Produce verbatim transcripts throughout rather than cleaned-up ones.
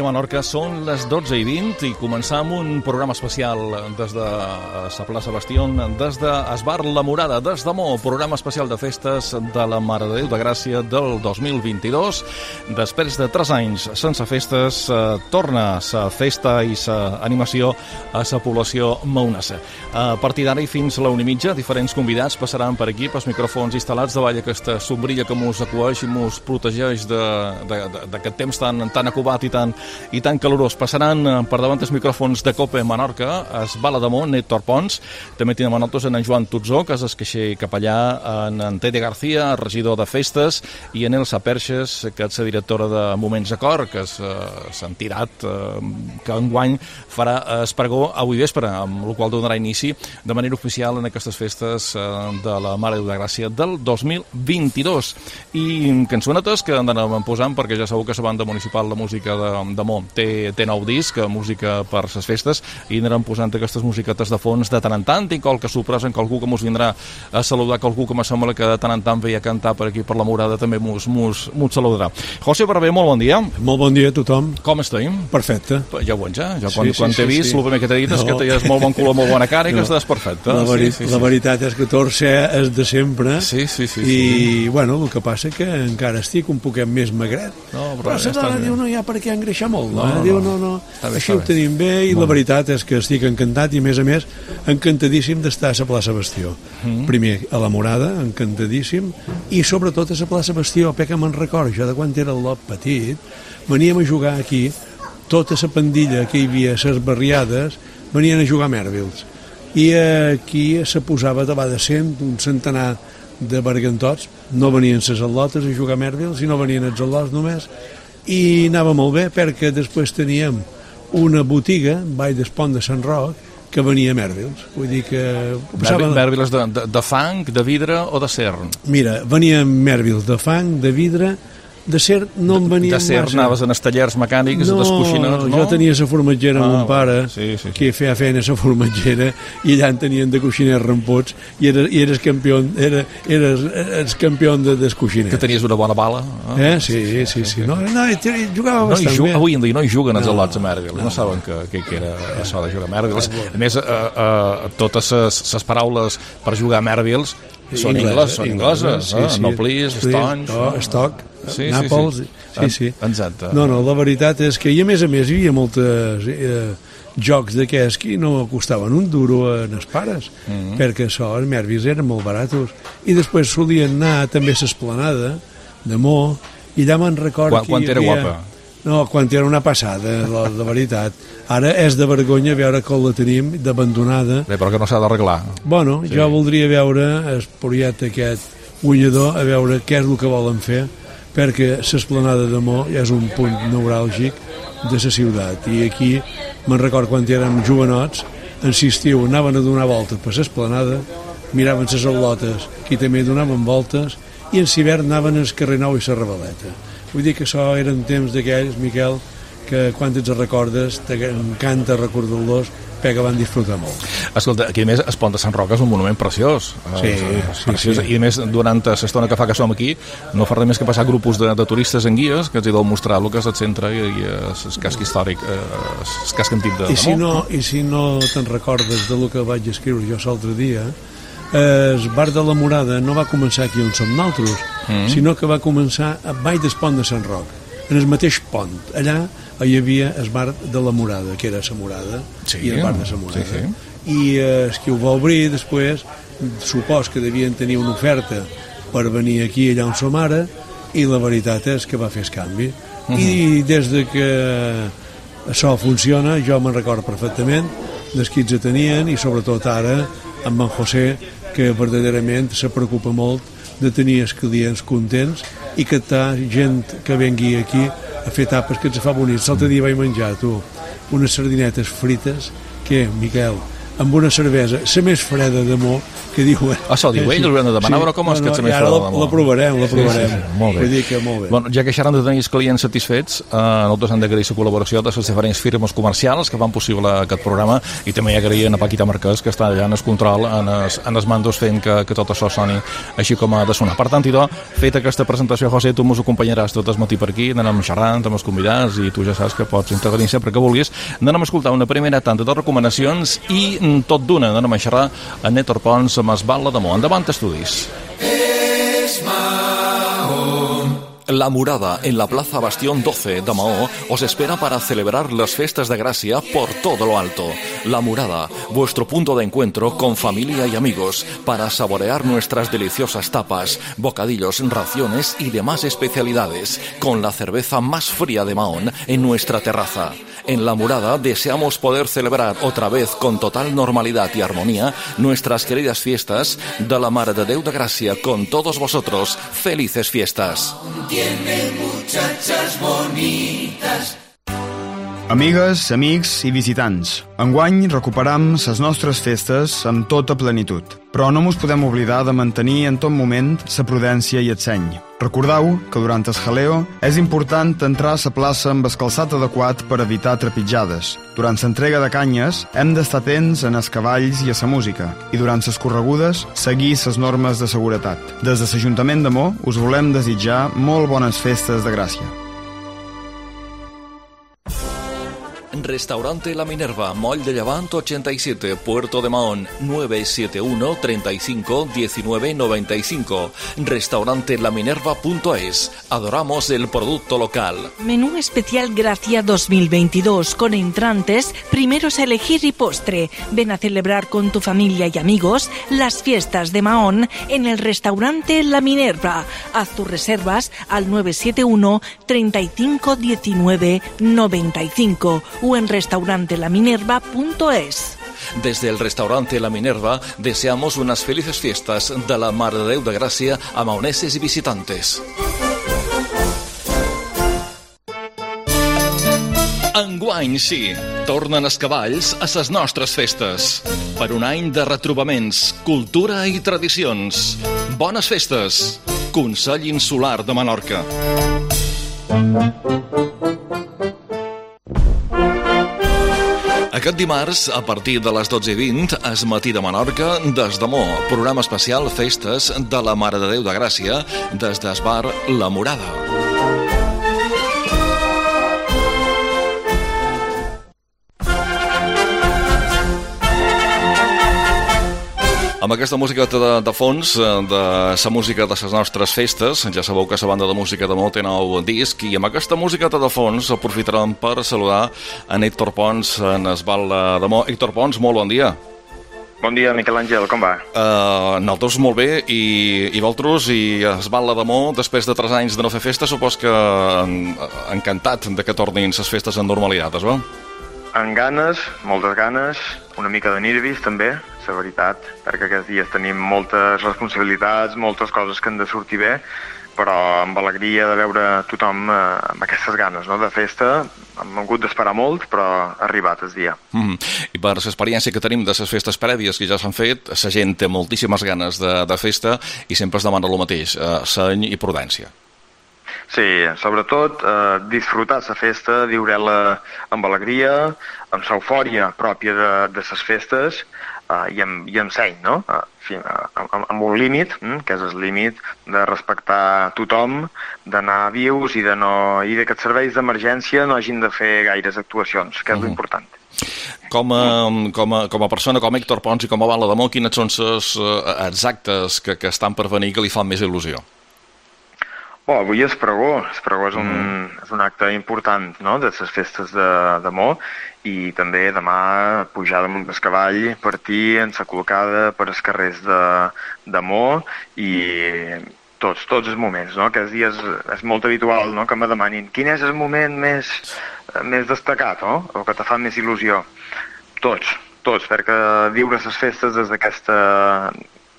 Menorca són les dotze i vint i començam un programa especial des de la plaça Bastion, des d'Esbar La Murada, des de Mo, programa especial de festes de la Mare de Déu de Gràcia del dos mil vint-i-dos. Després de tres anys sense festes, eh, torna la festa i la animació a la població maonesa. A partir d'ara i fins a la una i mitja, diferents convidats passaran per aquí, pels micròfons instal·lats davall aquesta sombrilla que mos acueix i mos protegeix d'aquest temps tan, tan acubat i tan, i tan calorós. Passaran per davant els micròfons de Cope Menorca, es Bala de Mont, Héctor Pons, també tenim a nosaltres en Joan Tutzó, que és el caixer capellà, en, en Tede García, regidor de festes, i en Elsa Perxes, que és la directora de Moments Acord, que s'han tirat, eh, que enguany farà espregó avui vespre, amb el qual donarà inici de manera oficial en aquestes festes eh, de la Mare de Déu de Gràcia del dos mil vint-i-dos. I cançonetes que anem posant, perquè ja sabeu que la banda municipal de música de, de Mo té, té nou disc, música per les festes, i anirem posant aquestes musiquetes de fons de tant en tant. Tinc qualque sorpresa en qualcú que mos vindrà a saludar, qualcú que me sembla que de tant en tant veia cantar per aquí per la Morada, també mos, mos, mos saludarà. José Barber, molt bon dia. Molt bon dia a tothom. Com estem? Perfecte. Ja ho ja. Jo quan, sí, sí, quan t'he sí, vist, sí. el primer que t'he dit és no. que tenies molt bon color, molt bona cara i no. que estàs perfecte. La, veri sí, sí, sí. la veritat és que torce és de sempre sí, sí, sí, i, sí. bueno, el que passa que encara estic un poquet més magret. No, però la dona diu, no hi ha per què engreixar molt. No, no, diu, no, no. Bé, Així ho tenim bé i bon. La veritat és que estic encantat i, a més a més, encantadíssim d'estar a la plaça Bastiu. Mm. Primer, a la Morada, encantadíssim, i sobretot a la plaça Bastiu, perquè me'n recordo, jo de quan era el lot petit, veníem a jugar aquí, tota la pandilla que hi havia, les barriades, venien a jugar a Mervils. I aquí se posava de de cent, un centenar de bergantots, no venien les atlotes a jugar a Mervils, i no venien els atlots només, i anava molt bé perquè després teníem una botiga, Vall d'Espont de Sant Roc, que venia a Mervils. Vull dir que... Mervils de, de, de fang, de vidre o de cern? Mira, venia Mervils de fang, de vidre, de ser no en venia de ser, massa. Anaves en estallers mecànics, no, descoixinats, no? Jo tenia la formatgera amb ah, un pare sí, sí, sí. que feia feina a la formatgera i allà en tenien de coixiners rampots i eres, i eres campió era, eres, eres campió de descoixiners. Que tenies una bona bala. Ah, eh? Sí, sí, sí, sí. No, no, jugava no bastant juga, bé. Avui en dia no hi juguen els no, al·lots a Mervils, no, no saben que, que, que era això de jugar a Mervils. A més, eh, eh, totes les paraules per jugar a Mervils són ingleses, són ingleses, eh? No please, stonch, stock, sí, Nàpols, sí, sí, sí. Exacte. No, no, la veritat és que, i a més a més, hi havia moltes eh, jocs d'aquests que no costaven un duro en els pares, mm -hmm. perquè això, els Mervils eren molt baratos. I després solien anar també a l'Esplanada de Mo, i allà me'n recordo quan, que quan hi era havia... guapa. No, quan era una passada, la, la veritat. Ara és de vergonya veure com la tenim d'abandonada. Bé, però que no s'ha d'arreglar. Bueno, sí. Jo voldria veure el projecte aquest guanyador, a veure què és el que volen fer, perquè l'Esplanada de Mo ja és un punt neuràlgic de la ciutat. I aquí, me'n record quan érem jovenots, en l'estiu anaven a donar voltes per l'Esplanada, miraven les al·lotes, que també donaven voltes, i en l'hivern anaven al carrer Nou i la Rebaleta. Vull dir que això eren temps d'aquells, Miquel, que quan et recordes t'encanta recordar-los perquè van disfrutar molt. Escolta, aquí a més el Pont de Sant Roc és un monument preciós. Sí, és sí, preciós. sí. I a més, durant l'estona que fa que som aquí, no fa res més que passar grupos de, de turistes en guies que ens hi deu mostrar el que és el centre i, i el casc històric, el casc antic de, de I si no, i si no te'n recordes de lo que vaig escriure jo l'altre dia, el bar de la Morada no va començar aquí on som nosaltres, mm. sinó que va començar a Vall d'Espont de Sant Roc, en el mateix pont. Allà hi havia el bar de la Morada, que era la Morada, sí, i el bar de la Morada. Sí, sí. I eh, qui ho va obrir després, supos que devien tenir una oferta per venir aquí allà on som ara, i la veritat és que va fer el canvi. Mm -hmm. I des de que això funciona, jo me'n recordo perfectament dels qui ens tenien, i sobretot ara amb en José, que verdaderament se preocupa molt de tenir els clients contents i que està gent que vengui aquí a fer tapes que ens fa bonics. L'altre dia vaig menjar, tu, unes sardinetes frites que, Miquel, amb una cervesa, la més freda de Mo, que diuen... Ah, s'ho diu ell, l'haurem de demanar, però com és que et sembla fora de Demo? L'aprovarem, l'aprovarem. Sí, sí, sí, molt bé. Vull dir que molt bé. Bueno, ja que xerran de tenir els clients satisfets, eh, nosaltres hem d'agrair la col·laboració de les diferents firmes comercials que fan possible aquest programa i també agrair a Paquita Marquès, que està allà en el control, en els, en els mandos, fent que, que tot això soni així com ha de sonar. Per tant, idò, feta aquesta presentació, José, tu mos acompanyaràs tot el matí per aquí, anem xerrant amb els convidats i tu ja saps que pots intervenir sempre que vulguis. Anem a escoltar una primera tanda de recomanacions i tot d'una anem a xerrar a Héctor Pons amb Esbal d'Amor. Endavant, estudis. La Murada, en la Plaza Bastión doce de Mahó, os espera para celebrar las fiestas de Gracia por todo lo alto. La Murada, vuestro punto de encuentro con familia y amigos para saborear nuestras deliciosas tapas, bocadillos, raciones y demás especialidades, con la cerveza más fría de Mahón en nuestra terraza. En La Murada deseamos poder celebrar otra vez con total normalidad y armonía nuestras queridas fiestas de la Mare de Déu de Gràcia con todos vosotros. ¡Felices fiestas! Tiene muchachas bonitas. Amigues, amics i visitants, enguany recuperam les nostres festes amb tota plenitud, però no mos podem oblidar de mantenir en tot moment la prudència i el seny. Recordeu que durant el jaleo és important entrar a la plaça amb el calçat adequat per evitar trepitjades. Durant l'entrega de canyes hem d'estar atents en els cavalls i a la música i durant les corregudes seguir les normes de seguretat. Des de l'Ajuntament de Mo us volem desitjar molt bones festes de Gràcia. Restaurante La Minerva, Moll de Llevant ochenta y siete, Puerto de Mahón, nueve siete uno, treinta y cinco, diecinueve noventa y cinco. Restaurante laminerva punto es. Adoramos el producto local. Menú especial Gracia dos mil veintidós, con entrantes, primeros a elegir y postre. Ven a celebrar con tu familia y amigos las fiestas de Mahón en el restaurante La Minerva. Haz tus reservas al nueve siete uno, treinta y cinco, diecinueve noventa y cinco o en restaurante la minerva punto es. Desde el restaurante La Minerva deseamos unas felices fiestas de la Mare de Déu de Gràcia a maoneses y visitantes. Enguany, sí, tornen els cavalls a les nostres festes. Per un any de retrobaments, cultura i tradicions. Bones festes! Consell Insular de Menorca. Aquest dimarts, a partir de les dotze i vint, es Matí de Menorca, des de Mo, programa especial Festes de la Mare de Déu de Gràcia, des del bar La Murada. Amb aquesta música de, de fons, de la música de les nostres festes, ja sabeu que la banda de música de Mo té nou disc, i amb aquesta música de fons aprofitarem per saludar en Héctor Pons, en Esbal de Mo. Héctor Pons, molt bon dia. Bon dia, Miquel Àngel, com va? Uh, nosaltres molt bé, i, i vosaltres, i Esbal de Mo, després de tres anys de no fer festa, supos que encantat de que tornin les festes en normalitat, es veu? Amb ganes, moltes ganes, una mica de nervis també, la veritat, perquè aquests dies tenim moltes responsabilitats, moltes coses que han de sortir bé, però amb alegria de veure tothom eh, amb aquestes ganes, no?, de festa. Hem hagut d'esperar molt, però ha arribat el dia. Mm. I per l'experiència que tenim de les festes prèvies que ja s'han fet, la gent té moltíssimes ganes de, de festa i sempre es demana el mateix, eh, seny i prudència. Sí, sobretot eh, disfrutar la festa, viure-la amb alegria, amb l'eufòria pròpia de, de les festes, Uh, i, amb, i amb seny, no? Uh, fi, uh, amb, amb un límit, mm, que és el límit de respectar tothom, d'anar vius i de, no, i de que els serveis d'emergència no hagin de fer gaires actuacions, que és uh-huh. l'important. Com a, com, a, com a persona, com a Héctor Pons i com a Bala de Mo, quines són les uh, actes que, que estan per venir que li fan més il·lusió? Oh, avui és pregó. El pregó és un, mm. és un acte important, no?, de les festes de, de Mo, i també demà pujar damunt del cavall, partir en la col·locada per els carrers de, de Mo, i tots, tots els moments, no? Aquests dies és molt habitual, no?, que me demanin quin és el moment més, més destacat, no?, o que te fa més il·lusió. Tots, tots, perquè viure les festes des d'aquesta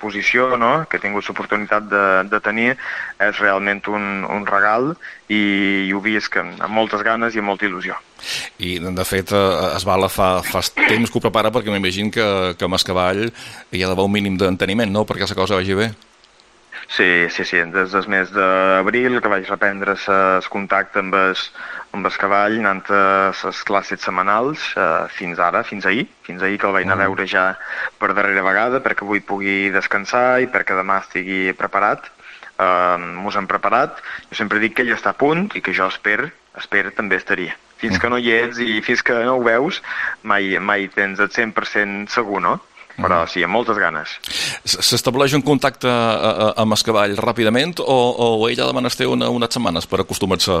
exposició, no?, que he tingut l'oportunitat de, de tenir, és realment un, un regal i, i ho visc amb moltes ganes i amb molta il·lusió. I, de fet, Esbala fa, fa temps que ho prepara, perquè m'imagino que, que a Mascavall hi ha d'haver un mínim d'enteniment, no?, perquè la cosa vagi bé. Sí, sí, sí, des del mes d'abril que vaig reprendre el contacte amb el, amb el cavall, anant a les classes setmanals, eh, fins ara, fins ahir, fins ahir que el vaig anar a veure ja per darrera vegada, perquè avui pugui descansar i perquè demà estigui preparat. Eh, mos hem preparat. Jo sempre dic que ell està a punt i que jo espero, espero també estaria. Fins que no hi ets i fins que no ho veus, mai, mai tens el cent per cent segur, no? Però sí, amb moltes ganes. S'estableix un contacte amb el cavall ràpidament o, o ell ha de menester una, unes setmanes per acostumar-se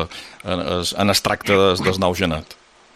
en el tracte del, del nou genat?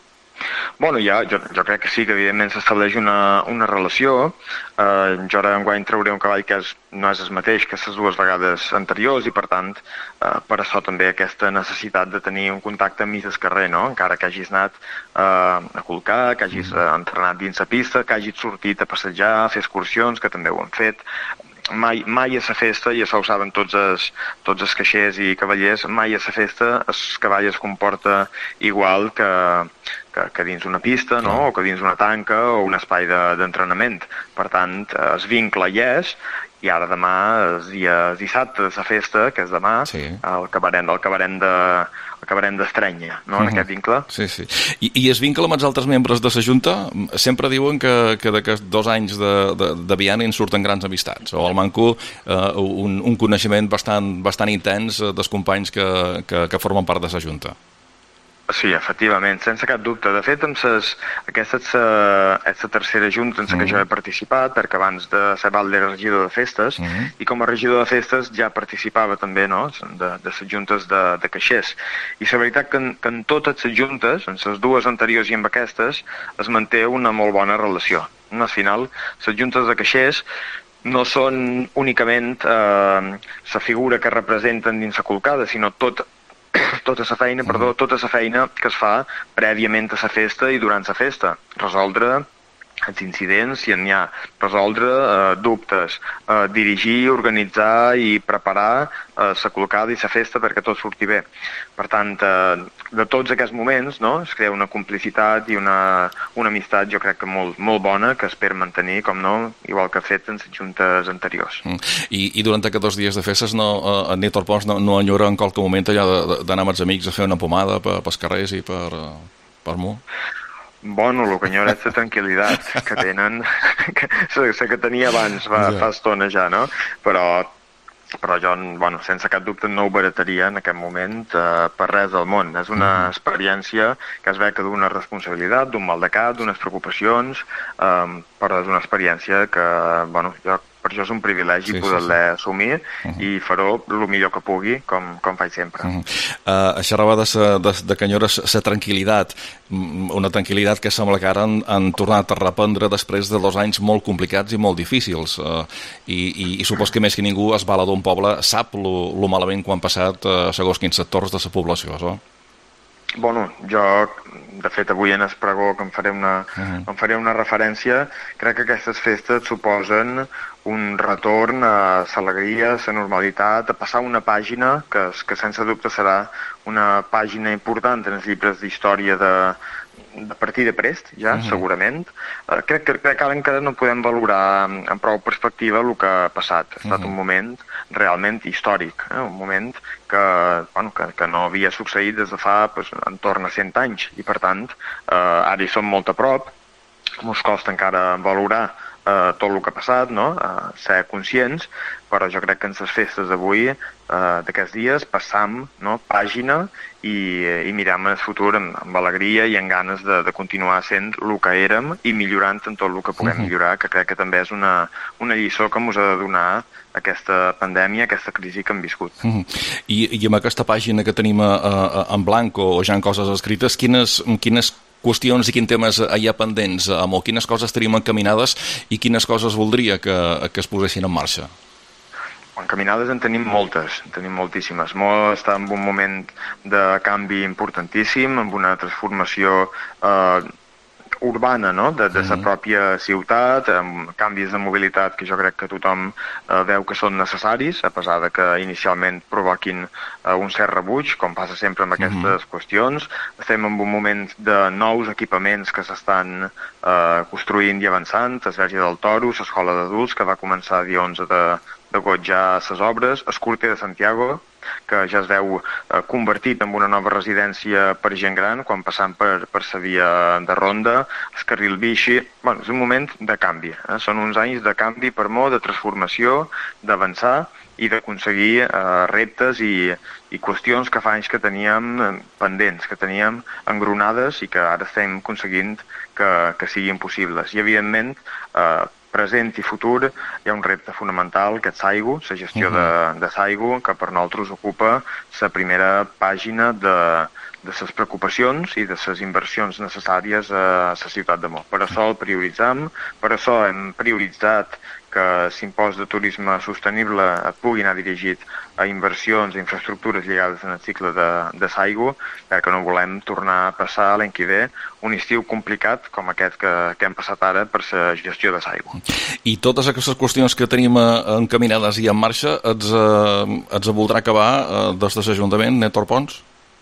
Bueno, ja, jo, jo crec que sí, que evidentment s'estableix una, una relació. Eh, jo ara enguany trauré un cavall que és, no és el mateix que les dues vegades anteriors i, per tant, eh, per això també aquesta necessitat de tenir un contacte amb mi del carrer, no? Encara que hagis anat eh, a colcar, que hagis eh, entrenat dins la pista, que hagis sortit a passejar, a fer excursions, que també ho hem fet. Mai, mai a la festa, i això ho saben tots els, tots els caixers i cavallers, mai a la festa el cavall es comporta igual que, que, que dins una pista, no?, o que dins una tanca o un espai d'entrenament. De, per tant, el vincle hi és, i ara demà, el dia dissabte de la festa, que és demà, sí. el acabarem, el acabarem de... acabarem d'estrènyer, no?, en uh -huh. aquest vincle. Sí, sí. I, i es vincle amb els altres membres de la Junta? Sempre diuen que, que d'aquests dos anys de, de, de Viana en surten grans amistats, o al manco eh, un, un coneixement bastant, bastant intens dels companys que, que, que formen part de la Junta. Sí, efectivament, sense cap dubte. De fet, amb ses, aquesta és la, és la tercera junta en la que jo he participat, perquè abans de ser valde era regidor de festes, uh-huh. i com a regidor de festes ja participava també, no?, de, de les juntes de, de caixers. I la veritat que en, que en totes les juntes, en les dues anteriors i amb aquestes, es manté una molt bona relació. Al final, les juntes de caixers no són únicament eh, la figura que representen dins la colcada, sinó tot tota la feina, perdó, tota la feina que es fa prèviament a la festa i durant la festa. Resoldre els incidents, si n'hi ha, resoldre eh, dubtes, eh, dirigir, organitzar i preparar eh, la colcada i la festa perquè tot surti bé. Per tant, eh, de tots aquests moments, no?, es crea una complicitat i una, una amistat, jo crec que molt, molt bona, que espero mantenir, com no, igual que he fet en les juntes anteriors. Mm. I, I durant aquests dos dies de festes, no, en Nétor Pons no, no enyora en qualque moment allà d'anar amb els amics a fer una pomada per, pels carrers i per, per Mo? Bueno, el que enyora és la tranquil·litat que tenen, que, la que tenia abans, fa, fa estona ja, no? Però, però jo, bueno, sense cap dubte no ho barataria en aquest moment eh, per res del món. És una experiència que es ve que d'una responsabilitat, d'un mal de cap, d'unes preocupacions, eh, però és una experiència que, bueno, jo per això és un privilegi sí, poder-la sí, sí. assumir uh -huh. i farò el millor que pugui, com, com faig sempre. Uh -huh. uh, això arreba de, de, de Canyora la tranquil·litat, una tranquil·litat que sembla que ara han, han tornat a reprendre després de dos anys molt complicats i molt difícils. Uh, i, i, I supos que més que ningú es bala d'un poble sap lo malament que han passat uh, segons quins sectors de la població, això? Bueno, jo, de fet, avui en el pregó, que em faré una, uh-huh. em faré una referència, crec que aquestes festes suposen un retorn a l'alegria, a la normalitat, a passar una pàgina que, que sense dubte serà una pàgina important en els llibres d'història de, de partir de prest, ja, uh-huh. segurament. Uh, crec, que, crec que ara encara no podem valorar amb prou perspectiva el que ha passat. Ha estat uh-huh. un moment realment històric, eh? Un moment que, bueno, que, que no havia succeït des de fa pues, entorn a cent anys, i per tant, eh, ara hi som molt a prop, ens costa encara valorar eh, tot el que ha passat, no? eh, ser conscients, però jo crec que en les festes d'avui, eh, d'aquests dies, passam, no? pàgina i, i miram el futur amb, amb alegria i amb ganes de, de continuar sent el que érem i millorant en tot el que puguem uh-huh. millorar, que crec que també és una, una lliçó que ens ha de donar aquesta pandèmia, aquesta crisi que hem viscut. Uh-huh. I, I amb aquesta pàgina que tenim a, a, en blanc o ja en coses escrites, quines, quines qüestions i quins temes hi ha pendents, Amo? Quines coses tenim encaminades i quines coses voldria que, que es posessin en marxa? Encaminades en tenim moltes, en tenim moltíssimes. Mo està en un moment de canvi importantíssim, amb una transformació eh, urbana, no? de, de la pròpia ciutat, amb canvis de mobilitat que jo crec que tothom eh, veu que són necessaris, a pesar de que inicialment provoquin eh, un cert rebuig, com passa sempre amb aquestes uh-huh. qüestions. Estem en un moment de nous equipaments que s'estan eh, construint i avançant, el Verge del Toro, l'escola d'adults, que va començar el dia onze de, d'agost ja les obres, el Curte de Santiago, que ja es veu eh, convertit en una nova residència per gent gran, quan passant per, per la via de ronda, el carril bici. Bueno, és un moment de canvi, eh? Són uns anys de canvi per molt, de transformació, d'avançar i d'aconseguir eh, reptes i, i qüestions que fa anys que teníem pendents, que teníem engronades i que ara estem aconseguint que, que siguin possibles. I, evidentment, eh, present i futur, hi ha un repte fonamental, que és Saigu, la gestió uh-huh. de, de Saigu, que per nosaltres ocupa la primera pàgina de, de les preocupacions i de les inversions necessàries a la ciutat de Mo. Per això el prioritzam, per això hem prioritzat que l'impost de turisme sostenible pugui anar dirigit a inversions i infraestructures lligades en el cicle de, de Saigu, perquè no volem tornar a passar l'any que ve un estiu complicat com aquest que, que hem passat ara per la gestió de Saigu. I totes aquestes qüestions que tenim encaminades i en marxa, ets, eh, ets voldrà acabar eh, des de l'Ajuntament, Nèctor Pons?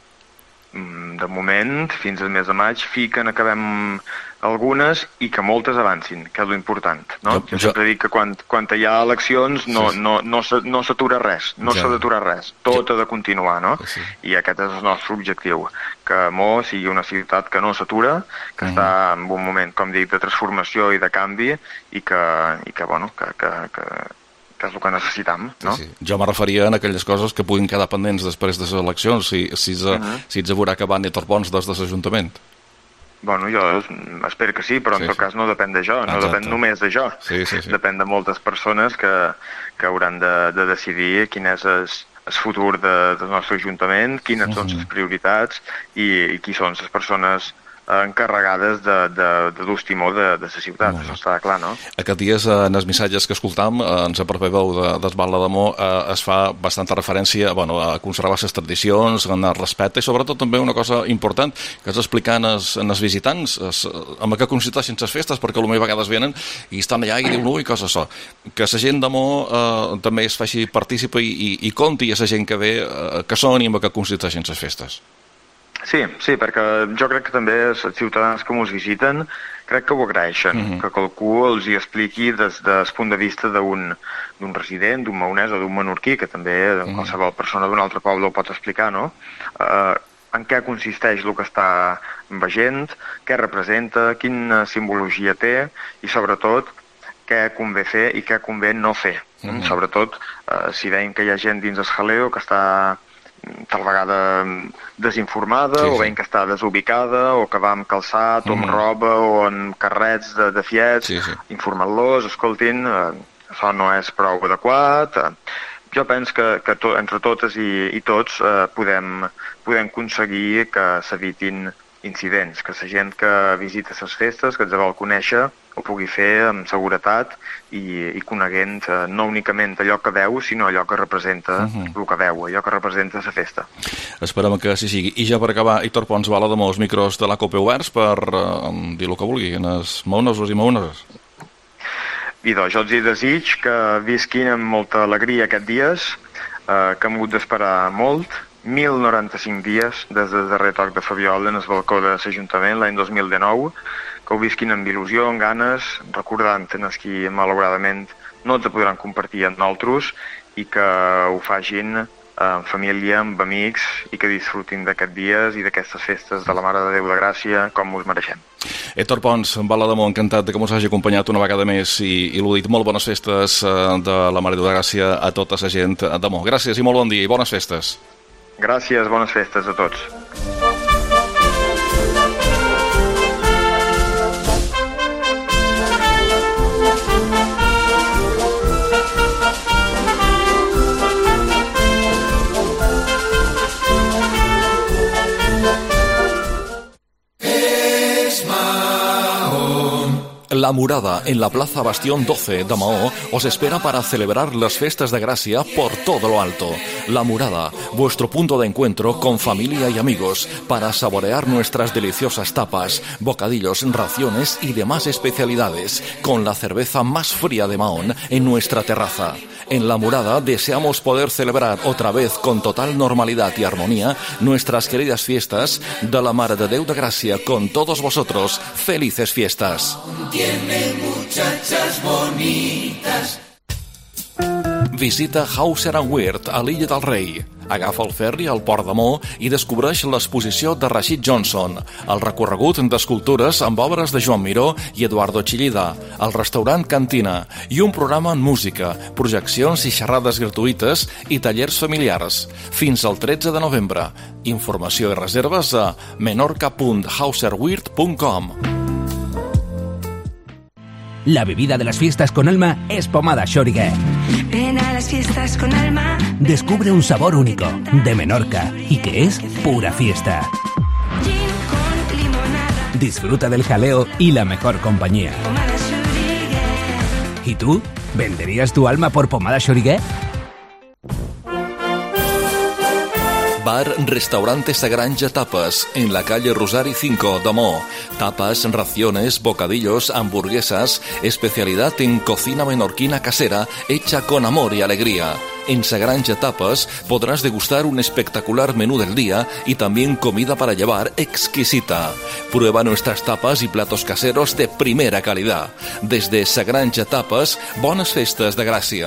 De moment, fins al mes de maig, fi que n'acabem algunes i que moltes avancin, que és l'important. No? Jo, jo sempre dic que quan, quan hi ha eleccions no, sí. no, no, no s'atura res, no ja. s'ha d'aturar res, tot ja. ha de continuar, no? Sí. I aquest és el nostre objectiu, que Mo sigui una ciutat que no s'atura, que mm. està en un moment, com dic, de transformació i de canvi i que, i que bueno, que... que, que que és el que necessitam, no? Sí, sí. Jo me referia a aquelles coses que puguin quedar pendents després de les eleccions, si, si, uh -huh. si ets a veure acabar Nèctor Pons des de l'Ajuntament. Bueno, jo espero que sí, però sí, en tot sí. cas no depèn de jo, no Exacte. depèn només de jo. Sí, sí, sí. Depèn de moltes persones que, que hauran de, de decidir quin és el, el futur de, del nostre Ajuntament, quines uh -huh. són les prioritats i, i qui són les persones encarregades de, de, de l'ús timó de, de la ciutat, això està clar, no? Aquests dies, en els missatges que escoltam, ens apropeu d'Esbarla de Mo, eh, es fa bastanta referència bueno, a conservar les tradicions, a anar respecte, i sobretot també una cosa important, que és explicar als visitants es, amb què consisteixen les festes, perquè potser a vegades venen i estan allà i diuen, ui, cosa això. Que la gent de Mo eh, també es faci partícipe i, i, i conti a la gent que ve eh, que són i amb què consisteixen les festes. Sí, sí, perquè jo crec que també els ciutadans que ens visiten crec que ho agraeixen, uh-huh. que qualcú els hi expliqui des del punt de vista d'un d'un resident, d'un maonès o d'un menorquí, que també uh-huh. qualsevol persona d'un altre poble ho pot explicar, no? Uh, en què consisteix el que està veient, què representa, quina simbologia té i, sobretot, què convé fer i què convé no fer. Uh-huh. Sobretot, uh, si veiem que hi ha gent dins el jaleo que està tal vegada desinformada, sí, sí. o veient que està desubicada, o que va amb calçat, o amb mm. roba, o en carrets de, de fiets, sí, sí. informant-los, escoltin, eh, això no és prou adequat. Eh, jo penso que, que to, entre totes i, i tots eh, podem, podem aconseguir que s'evitin incidents, que la gent que visita les festes, que ens vol conèixer, ho pugui fer amb seguretat i, i coneguent eh, no únicament allò que veu, sinó allò que representa uh-huh. el que veu, allò que representa la festa. Esperem que així sigui. I ja per acabar, Héctor Pons, Bala de Mo, els micros de l'A C O P oberts per eh, dir el que vulgui, en els maonesos i maoneses. I doncs jo els hi desig que visquin amb molta alegria aquests dies, eh, que hem hagut d'esperar molt, mil noranta-cinc dies des del darrer toc de Fabiola en el balcó de l'Ajuntament l'any dos mil dinou, que ho visquin amb il·lusió, amb ganes, recordant en els qui malauradament no ens podran compartir amb nosaltres i que ho facin amb família, amb amics i que disfrutin d'aquests dies i d'aquestes festes de la Mare de Déu de Gràcia com us mereixem. Héctor Pons, Bala de Mo, encantat de que mos hagi acompanyat una vegada més i, i l'ho dit, molt bones festes de la Mare de Déu de Gràcia a tota la gent de Mo. Gràcies i molt bon dia i bones festes. Gràcies, bones festes a tots. La Murada, en la Plaza Bastión doce de Maó, os espera para celebrar las fiestas de Gracia por todo lo alto. La Murada, vuestro punto de encuentro con familia y amigos para saborear nuestras deliciosas tapas, bocadillos, raciones y demás especialidades, con la cerveza más fría de Mahón en nuestra terraza. En La Murada deseamos poder celebrar otra vez con total normalidad y armonía nuestras queridas fiestas de la Mare de Déu de Gràcia con todos vosotros. ¡Felices fiestas! Tiene muchachas bonitas. Visita Hauser and Wirth a l'Illa del Rei. Agafa el ferri al Port de Mo i descobreix l'exposició de Rashid Johnson, el recorregut d'escultures amb obres de Joan Miró i Eduardo Chillida, el restaurant Cantina i un programa en música, projeccions i xerrades gratuïtes i tallers familiars. Fins al tretze de novembre. Informació i reserves a menorca punt hauserwirth punt com. La bebida de las fiestas con alma es Pomada Xòriga. Ven a las fiestas con alma. Descubre un sabor único de Menorca y que es pura fiesta. Gin con limonada. Disfruta del jaleo y la mejor compañía. Pomada Xòriga. ¿Y tú? ¿Venderías tu alma por Pomada Xòriga? Bar Restaurante Sagranja Tapas, en la calle Rosario cinco de Mo. Tapas, raciones, bocadillos, hamburguesas, especialidad en cocina menorquina casera, hecha con amor y alegría. En Sagranja Tapas podrás degustar un espectacular menú del día y también comida para llevar exquisita. Prueba nuestras tapas y platos caseros de primera calidad. Desde Sagranja Tapas, bones festes de Gràcia.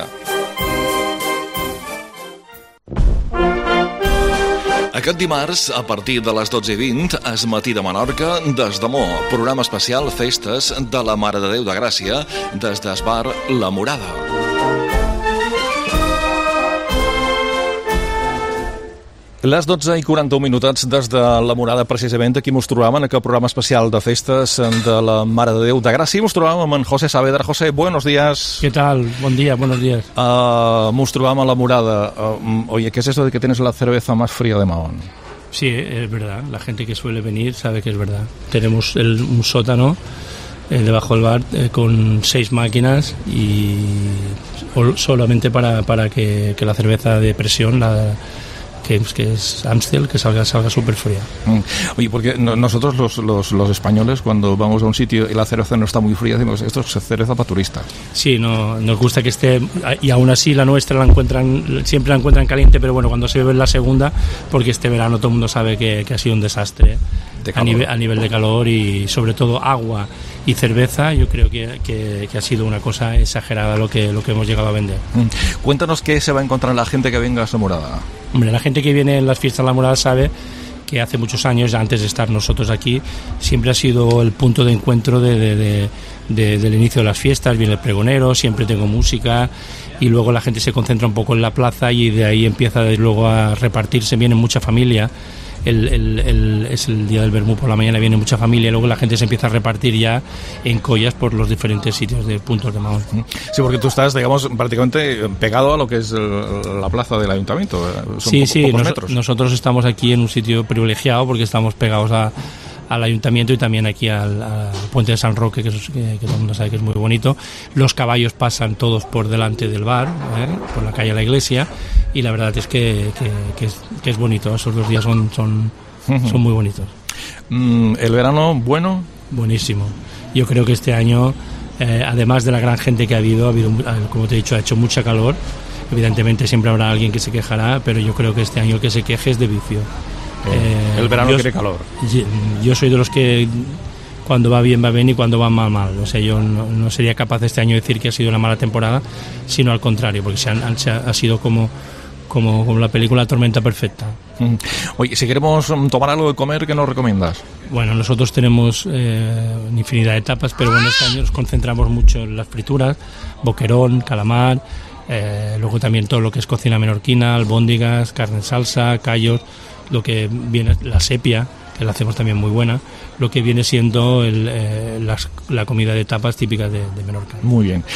Aquest dimarts, a partir de les dotze i vint, es Matí de Menorca des de Mo, programa especial Festes de la Mare de Déu de Gràcia des d'Esbar La Murada. Les dotze i quaranta-un minutats des de La Murada, precisament aquí mos trobàvem en aquest programa especial de festes de la Mare de Déu de Gràcia. Mos trobàvem amb en José Saavedra. José, buenos días. ¿Qué tal? Buen día, buenos días. Uh, mos trobàvem a La Murada. Uh, oye, ¿qué es eso de que tienes la cerveza más fría de Mahón? Sí, es verdad. La gente que suele venir sabe que es verdad. Tenemos el, un sótano eh, debajo del bar eh, con seis máquinas y solamente para, para que, que la cerveza de presión, la que es, que es Amstel, que salga salga súper fría. Mm. Oye, porque no, nosotros los, los, los españoles, cuando vamos a un sitio y la cerveza no está muy fría, decimos, esto es cerveza para turistas. Sí, no, nos gusta que esté, y aún así la nuestra la encuentran, siempre la encuentran caliente, pero bueno, cuando se bebe la segunda, porque este verano todo el mundo sabe que, que ha sido un desastre a nivel, a nivel de calor y sobre todo agua y cerveza, yo creo que, que, que ha sido una cosa exagerada lo que, lo que hemos llegado a vender. Mm. Cuéntanos qué se va a encontrar la gente que venga a La Murada. Hombre, la gente que viene en las fiestas de La Murada sabe que hace muchos años, antes de estar nosotros aquí, siempre ha sido el punto de encuentro de, de, de, de, del inicio de las fiestas. Viene el pregonero, siempre tengo música y luego la gente se concentra un poco en la plaza y de ahí empieza de luego a repartirse. Viene mucha familia. El, el, el, es el día del vermú por la mañana, viene mucha familia y luego la gente se empieza a repartir ya en collas por los diferentes sitios de puntos de Mahón. Sí, porque tú estás, digamos, prácticamente pegado a lo que es el, la plaza del ayuntamiento. Son sí, poco, sí, pocos nos, metros. Nosotros estamos aquí en un sitio privilegiado porque estamos pegados a, al ayuntamiento y también aquí al, al puente de San Roque, que, es, que, que todo el mundo sabe que es muy bonito. Los caballos pasan todos por delante del bar, ¿eh? Por la calle a la iglesia, y la verdad es que, que, que, es, que es bonito. Esos dos días son, son, son muy bonitos. Mm, ¿El verano bueno? Buenísimo. Yo creo que este año, eh, además de la gran gente que ha habido, ha habido, como te he dicho, ha hecho mucha calor. Evidentemente siempre habrá alguien que se quejará, pero yo creo que este año el que se queje es de vicio. Eh, el verano yo, quiere calor. Yo, yo soy de los que cuando va bien va bien y cuando va mal mal. O sea, yo no, no sería capaz este año de decir que ha sido una mala temporada, sino al contrario, porque se han, se ha, ha sido como, como, como la película Tormenta Perfecta. Mm. Oye, si queremos tomar algo de comer, ¿qué nos recomiendas? Bueno, nosotros tenemos eh, infinidad de tapas, pero bueno, este año nos concentramos mucho en las frituras, boquerón, calamar. Eh, luego también todo lo que es cocina menorquina, albóndigas, carne en salsa, callos, lo que viene la sepia, que la hacemos también muy buena, lo que viene siendo el, eh, las, la comida de tapas típicas de, de Menorca. Muy bien.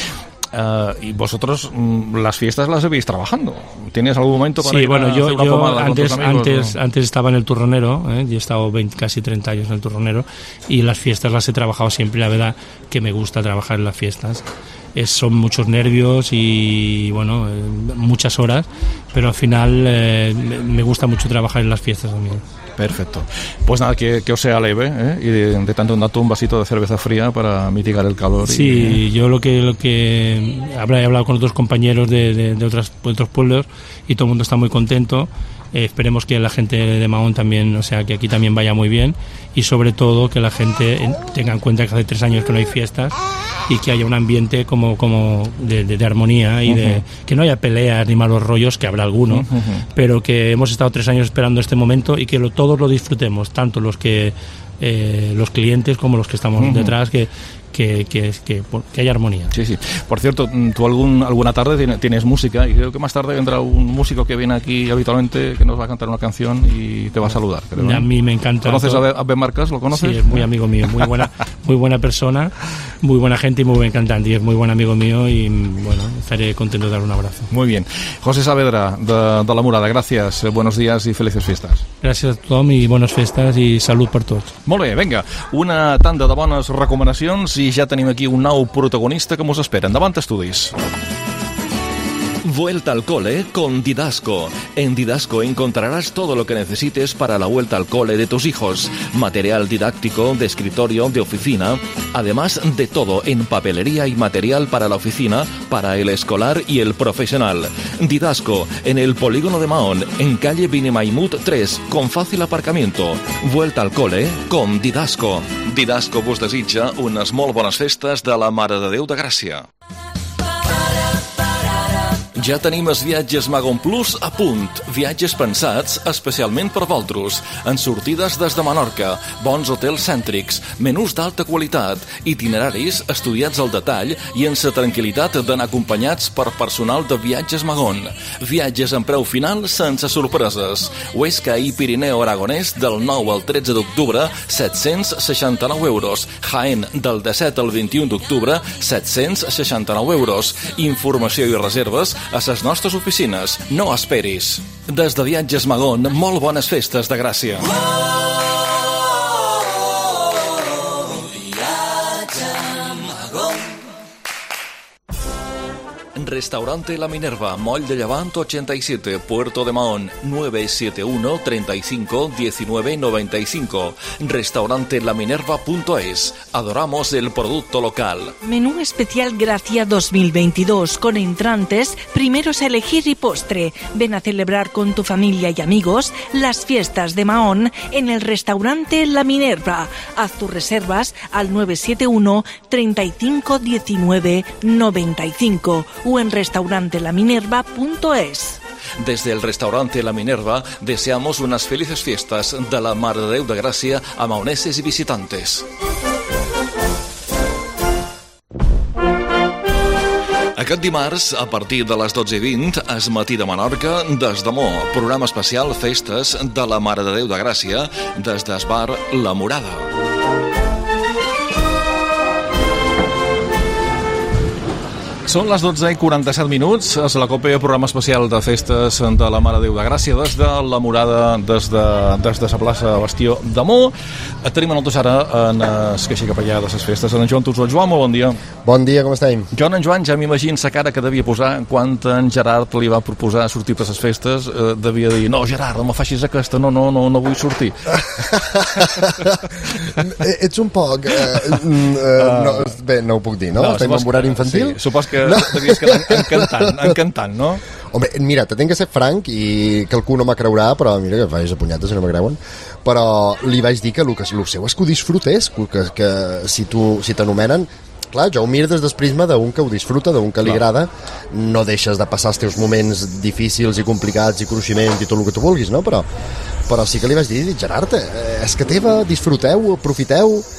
Uh, y vosotros mm, las fiestas las habéis trabajando. ¿Tienes algún momento para sí, ir bueno, a yo, hacer una yo pomada antes, con tus amigos, antes, ¿no? antes estaba en el turronero, ¿eh? Yo he estado veinte, casi treinta años en el turronero, y las fiestas las he trabajado siempre. La verdad que me gusta trabajar en las fiestas. Es, son muchos nervios y bueno, eh, muchas horas, pero al final eh, me gusta mucho trabajar en las fiestas también. Perfecto. Pues nada, que, que os sea leve, ¿eh? Y de, de tanto en tanto un vasito de cerveza fría para mitigar el calor. Sí, y, ¿eh? yo lo que lo que he hablado con otros compañeros de, de, de, otras, de otros pueblos y todo el mundo está muy contento. Eh, esperemos que la gente de Mahón también, o sea, que aquí también vaya muy bien, y sobre todo que la gente tenga en cuenta que hace tres años que no hay fiestas y que haya un ambiente como, como de, de, de armonía y uh-huh. de que no haya peleas ni malos rollos, que habrá alguno, uh-huh. pero que hemos estado tres años esperando este momento y que lo, todos lo disfrutemos, tanto los que eh, los clientes como los que estamos uh-huh. detrás, que Que, que, que, que haya armonía. Sí, sí. Por cierto, tú algún, alguna tarde tienes música y creo que más tarde vendrá un músico que viene aquí habitualmente que nos va a cantar una canción y te va a saludar. Creo, ¿no? A mí me encanta. ¿Conoces a, a Ben Marcas? ¿Lo conoces? Sí, es muy amigo mío, muy buena, muy buena persona, muy buena gente y muy buen cantante, y es muy buen amigo mío y bueno, estaré contento de dar un abrazo. Muy bien. José Saavedra, de, de La Murada, gracias, buenos días i felices festes. Gràcies a tothom i bones festes i salut per tots. Molt bé, vinga, una tanda de bones recomanacions i ja tenim aquí un nou protagonista que mos espera. Endavant, estudis. Vuelta al cole con Didasco. En Didasco encontrarás todo lo que necesites para la vuelta al cole de tus hijos. Material didáctico, de escritorio, de oficina. Además de todo en papelería y material para la oficina, para el escolar y el profesional. Didasco, en el polígono de Mahón, en calle Binemaimut tres, con fácil aparcamiento. Vuelta al cole con Didasco. Didasco vos desitja unes molt bones festes de la Mare de Déu de Gràcia. Ja tenim els viatges Magon Plus a punt. Viatges pensats especialment per vosaltres. En sortides des de Menorca, bons hotels cèntrics, menús d'alta qualitat, itineraris estudiats al detall i en la tranquil·litat d'anar acompanyats per personal de Viatges Magon. Viatges en preu final sense sorpreses. Huesca i Pirineu Aragonès del nou al tretze d'octubre, set-cents seixanta-nou euros. Jaén del disset al vint-i-u d'octubre, set-cents seixanta-nou euros. Informació i reserves a les nostres oficines. No esperis. Des de Viatges Magon, molt bones festes de Gràcia. Restaurante La Minerva, Moll de Llevant ochenta y siete, Puerto de Mahón, nueve siete uno, treinta y cinco, diecinueve noventa y cinco. Restaurante laminerva punto es. Adoramos el producto local. Menú especial Gracia dos mil veintidós con entrantes, primeros a elegir y postre. Ven a celebrar con tu familia y amigos las fiestas de Mahón en el restaurante La Minerva. Haz tus reservas al nueve siete uno, treinta y cinco, diecinueve noventa y cinco o en restaurante la minerva punto es. Desde el restaurante La Minerva deseamos unas felices fiestas de la Mare de Déu de Gràcia a maoneses y visitantes. Aquest dimarts, a partir de les dotze i vint, es Matí de Menorca des de Mo, programa especial Festes de la Mare de Déu de Gràcia des d'Esbar La Murada. Són les dotze i quaranta-set minuts, és la COPE, programa especial de festes de la Mare de Déu de Gràcia des de La Murada, des de, des de la plaça Bastió de Mo. Tenim nosaltres ara en el queixer capellà de les festes, en Joan Turzó. Joan, molt bon dia. Bon dia, com estem? Joan, en Joan, ja m'imagino la cara que devia posar quan en Gerard li va proposar sortir per les festes, eh, devia dir, no, Gerard, no me facis aquesta, no, no, no, no vull sortir. Ets un poc... Eh, eh, no, bé, no ho puc dir, no? no Estem en horari infantil? Sí, supos que no. Devies quedar encantant, encantant, no? Home, mira, te tinc que ser franc i que algú no m'ha creurà, però mira que faig a punyetes si no me creuen, però li vaig dir que el, que el seu és que ho disfrutes, que, que si tu si t'anomenen, clar, jo ho miro des del prisma d'un que ho disfruta, d'un que li agrada, no deixes de passar els teus moments difícils i complicats i cruiximents i tot el que tu vulguis, no? Però, però sí que li vaig dir, Gerard, és que teva, disfruteu, aprofiteu,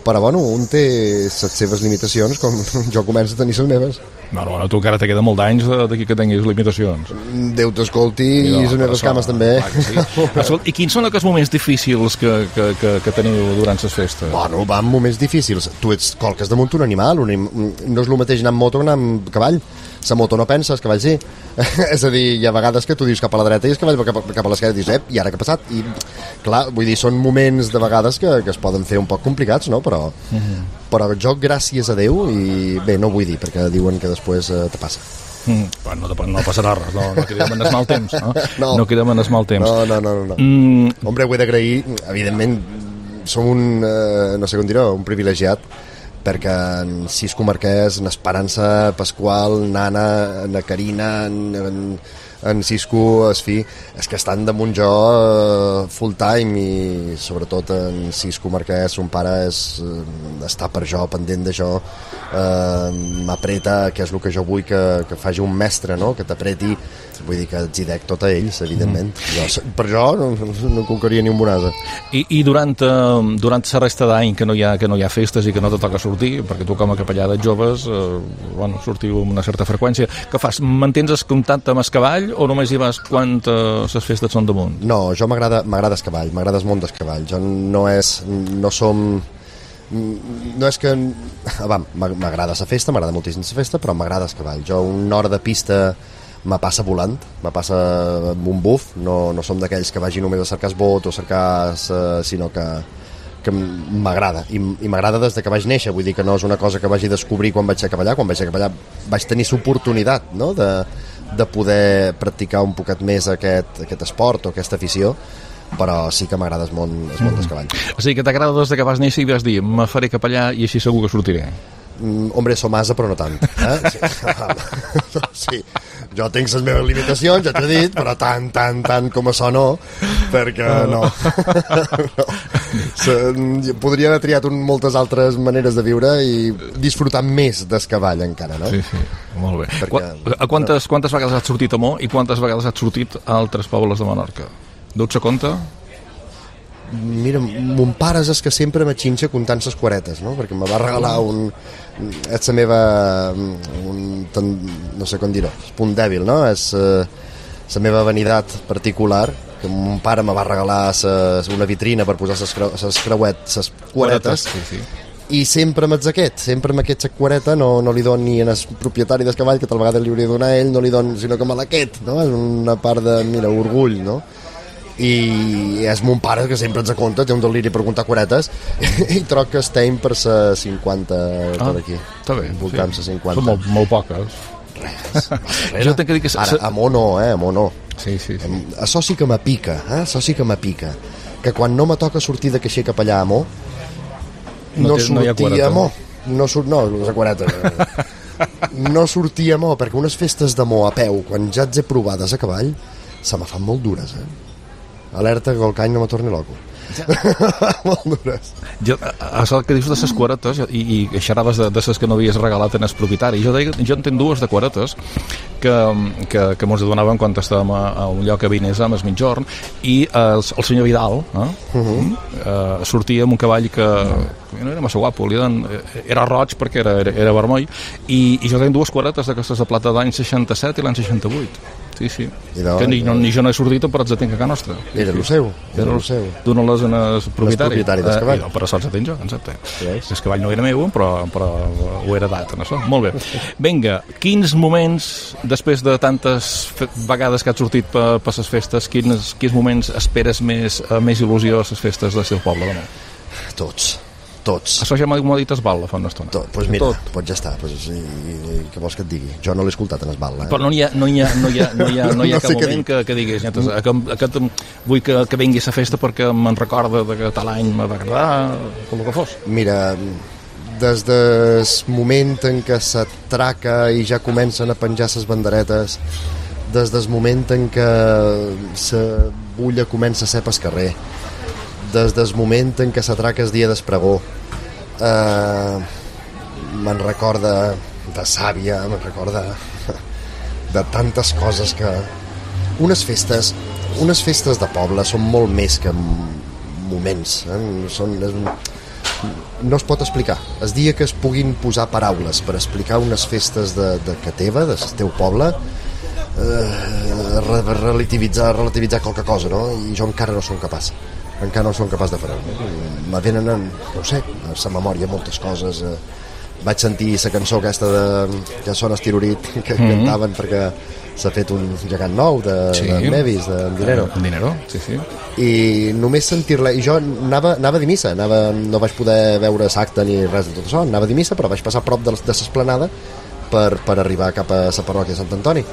però bueno, un té les seves limitacions com jo començo a tenir les meves. No, no, no, tu encara te queda molt d'anys d'aquí que tinguis limitacions. Déu t'escolti i les meves cames també. Sí. Escolta, I quins són aquests moments difícils que, que, que, que teniu durant les festes? Bueno, va en moments difícils. Tu ets colques damunt un animal, un, no és el mateix anar amb moto que anar amb cavall. La moto no pensa, el cavall sí. És a dir, hi ha vegades que tu dius cap a la dreta i el cavall cap, cap a l'esquerra i dius, ep, i ara què ha passat? I clar, vull dir, són moments de vegades que, que es poden fer un poc complicats, no? Però, uh-huh. però jo, gràcies a Déu, i bé, no vull dir, perquè diuen que després eh, te passa. Mm, bueno, no, no passarà res, no, no quedem en el mal temps, no? No, no quedem en el mal temps. No, no, no, no. no. Mm. Hombre, ho he d'agrair, evidentment, som un, eh, no sé com dir-ho, un privilegiat, perquè en Cisco Marquès, en Esperança Pasqual, Nana, en Carina, en, en, en Cisco, es fi, és que estan damunt jo uh, full time i sobretot en Cisco Marquès, son pare és, uh, està per jo, pendent de jo, uh, m'apreta, que és el que jo vull que, que faci un mestre, no? Que t'apreti, vull dir que els hi dec tot a ells, evidentment. Mm. Jo, per jo no, no conqueria ni un bonasa. I, i durant, uh, durant la resta d'any que, no hi ha, que no hi ha festes i que no te toca sortir, perquè tu com a capellà de joves, uh, bueno, sortiu amb una certa freqüència, què fas? Mantens el contacte amb el cavall o només hi vas quan uh, les festes són damunt? No, jo m'agrada m'agrada el cavall, m'agrada el món del cavall. Jo no és, no som... No és que... Va, m'agrada la festa, m'agrada moltíssim la festa, però m'agrada el cavall. Jo una hora de pista me passa volant, me passa amb un buf, no, no som d'aquells que vagi només a cercar el vot o cercar, sinó que, que m'agrada, i, i m'agrada des de que vaig néixer, vull dir que no és una cosa que vagi descobrir quan vaig ser cavallar, quan vaig ser cavallar vaig tenir l'oportunitat, no?, de, de poder practicar un poquet més aquest, aquest esport o aquesta afició, però sí que m'agrada el món, el món dels cavalls. O sigui que t'agrada des de que vas néixer i vas dir, me faré capellà i així segur que sortiré. Mm, hombre, som asa, però no tant. Eh? Sí. Sí. Jo tinc les meves limitacions, ja t'he dit, però tant, tant, tant com això no, perquè no. No. Se, podria haver triat un, moltes altres maneres de viure i disfrutar més del cavall encara, no? Sí, sí, molt bé. Perquè, a quantes, quantes vegades has sortit a Mo i quantes vegades has sortit a altres pobles de Menorca? Dotze compte? Mira, mon pare és que sempre m'axinxa comptant les quaretes, no? Perquè me va regalar un... És la meva... Un, no sé com dir-ho, punt dèbil, no? És la meva vanitat particular, que mon pare me va regalar ses, una vitrina per posar les creuet, les quaretes, sí, sí. I sempre m'ets aquest, sempre amb aquesta quareta no, no li don ni al propietari del cavall, que tal vegada li hauria de donar a ell, no li don, sinó que me l'aquest, no? És una part de, mira, orgull, no? I és mon pare que sempre ens aconta, té un deliri per comptar quaretes i troc que estem per sa cinquanta ah, per aquí, està bé, voltant sí. sa cinquanta. Són molt, molt poques. Res, jo tenc que dir que... Ara, a mo no, eh, a mo no. Sí, sí, sí. Això sí que m'apica, eh, això sí que m'apica, que quan no me toca sortir de caixer cap allà a mo, no, no sortia a mo, no surt, no, la quareta no sortia a mo, perquè unes festes de mo a peu, quan ja ets he provades a cavall, se me fan molt dures, eh. Alerta que el cany no me torni loco. Ja. Molt dures. Jo, això que dius de les quaretes i, i xerraves de, de les que no havies regalat en el propietari, jo, deia, jo en tenc dues de quaretes que, que, que mos donaven quan estàvem a, a un lloc a Vinesa amb el mitjorn i el, el senyor Vidal eh, uh-huh. eh, sortia amb un cavall que no era massa guapo, li dan, era roig perquè era, era, era vermell i, i jo tenc dues quaretes d'aquestes de plata d'any seixanta-set i l'any seixanta-vuit. Sí, sí. No, que ni, no, ni jo no he sortit, però els tenc a casa nostra. Era el seu. Era el seu. Dóna-les en el propietari. El propietari del cavall. Eh, però sols el tenc jo, exacte. Sí. El cavall no era meu, però, però ho he heredat en això. Molt bé. Vinga, quins moments, després de tantes vegades que has sortit per, per les festes, quins, quins moments esperes més, més il·lusió a les festes del seu poble? Demà? Tots. Tots. Això ja m'ho ha dit Esbal fa una estona. Tot, pues mira, Tot. Pues ja està, pues, i, i, què vols que et digui? Jo no l'he escoltat en Esbal, eh? Però no hi ha, no hi ha, no hi ha, no hi ha, no hi ha no cap moment que, que diguis aquest, aquest, vull que, que vingui a la festa perquè me'n recorda que tal any m'ha d'agradar, com el que fos. Mira, des del moment en què s'atraca i ja comencen a penjar les banderetes, des del moment en què la bulla comença a ser pel carrer, des del moment en què s'atraca el dia d'espregó, eh, me'n recorda de sàvia, me'n recorda de tantes coses que unes festes unes festes de poble són molt més que moments, eh? Són, és un, no es pot explicar. El dia que es puguin posar paraules per explicar unes festes de, de que teva, del teu poble, eh, relativitzar, relativitzar qualque cosa, no? I jo encara no som capaç. Encara no som capaç de fer-ho. Me venen, no ho sé, a la memòria moltes coses. Eh, vaig sentir la cançó aquesta de, que sona Estirorit, que mm-hmm. cantaven perquè s'ha fet un gegant nou de, sí. de Mevis, de Dinero. Uh, Dinero, sí, sí. I només sentir-la... I jo anava, anava a dir missa, anava, no vaig poder veure l'acte ni res de tot això, anava a dir missa, però vaig passar a prop de, de l'esplanada per, per arribar cap a la parròquia de Sant Antoni.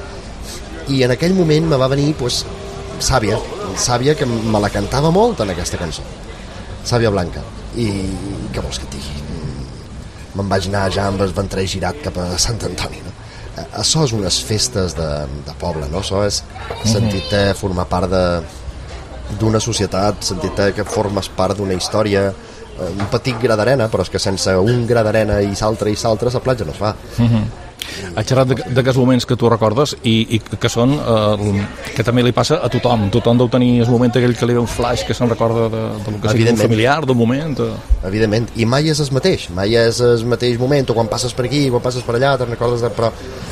I en aquell moment me va venir, pues, Sàvia, Sàvia que me la cantava molt en aquesta cançó. Sàvia Blanca. I què vols que et digui? Me'n vaig anar ja amb el ventrell girat cap a Sant Antoni, no? Això és unes festes de, de poble, no? Això és sentir-te formar part de, d'una societat, sentir-te que formes part d'una història, un petit gra d'arena, però és que sense un gra d'arena i s'altre i s'altre, la platja no es fa. Uh-huh. Ha xerrat d'aquests moments que tu recordes i, i que són eh, que també li passa a tothom. Tothom deu tenir el moment aquell que li ve un flash que se'n recorda de, de lo que sigui un familiar, d'un moment. De... Evidentment, i mai és el mateix, mai és el mateix moment, o quan passes per aquí, quan passes per allà, te'n recordes de... però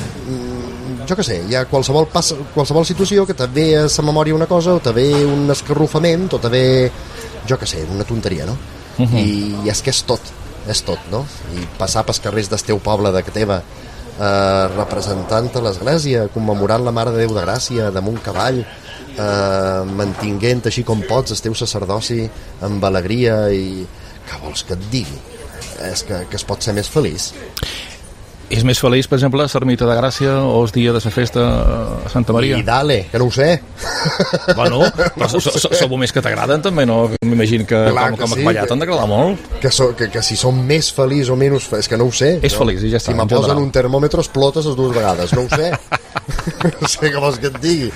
mm, jo què sé, hi ha qualsevol, pas, qualsevol situació que te ve a la memòria una cosa, o te ve un escarrufament, o te ve, jo què sé, una tonteria, no? Uh-huh. I, I és que és tot, és tot, no? I passar pels carrers del teu poble, de que teva, Eh, representant a l'església, commemorant la Mare de Déu de Gràcia damunt cavall, eh, mantinguent així com pots el teu sacerdoci amb alegria, i què vols que et digui? És que, que es pot ser més feliç. És més feliç, per exemple, l'Ermita de Gràcia o el dia de la festa a Santa Maria? I dale, que no ho sé. Bueno, però no so, so, són moments que t'agraden també, no? M'imagino que Clar, com, que com sí, a ballar t'han d'agradar molt. Que, so, que, que si som més feliç o menys feliç, és que no ho sé. És no? feliç i ja està. Si me posen un termòmetre explotes les dues vegades, no ho sé. No sé què vols que et digui.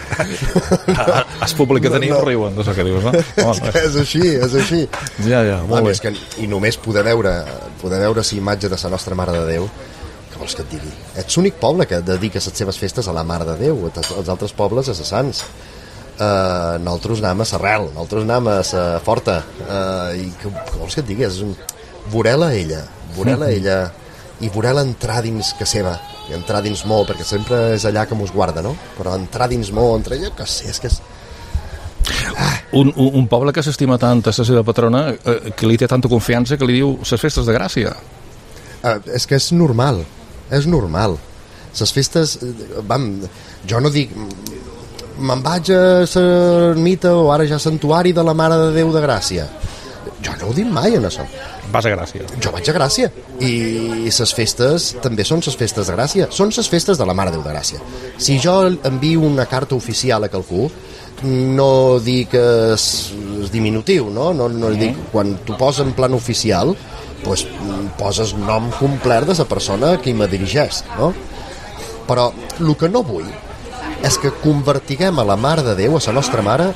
Es públic que teniu no, no. riuen, no sé què dius, no? Oh, és, és així, és així. Ja, ja, molt ah, bé. Que, I només poder veure, poder veure la imatge de la nostra Mare de Déu, què vols que et digui? Ets l'únic poble que dedica les seves festes a la Mare de Déu, els altres pobles a les Sants. Uh, nosaltres anem a Sarrel, nosaltres anem a la Forta, uh, i què, què vols que et digui? És un... Veuré-la ella, veuré-la ella, i veuré-la entrar dins que seva, i entrar dins Mo, perquè sempre és allà que mos guarda, no? Però entrar dins Mo, entrar allà, que sé, és que és... Ah. Un, un, un poble que s'estima tant a la seva patrona, eh, que li té tanta confiança que li diu les festes de Gràcia. Uh, és que és normal, és normal. Les festes, vam, jo no dic me'n vaig a l'ermita o ara ja santuari de la Mare de Déu de Gràcia. Jo no ho dic mai en això. Vas a Gràcia. Jo vaig a Gràcia. I les festes també són les festes de Gràcia. Són les festes de la Mare de Déu de Gràcia. Si jo envio una carta oficial a qualcú, no dic és, és diminutiu, no? No, no dic, quan tu poses en plan oficial, pues, poses nom complet de la persona que me dirigeix, no? Però el que no vull és que convertiguem a la Mare de Déu, a la nostra mare,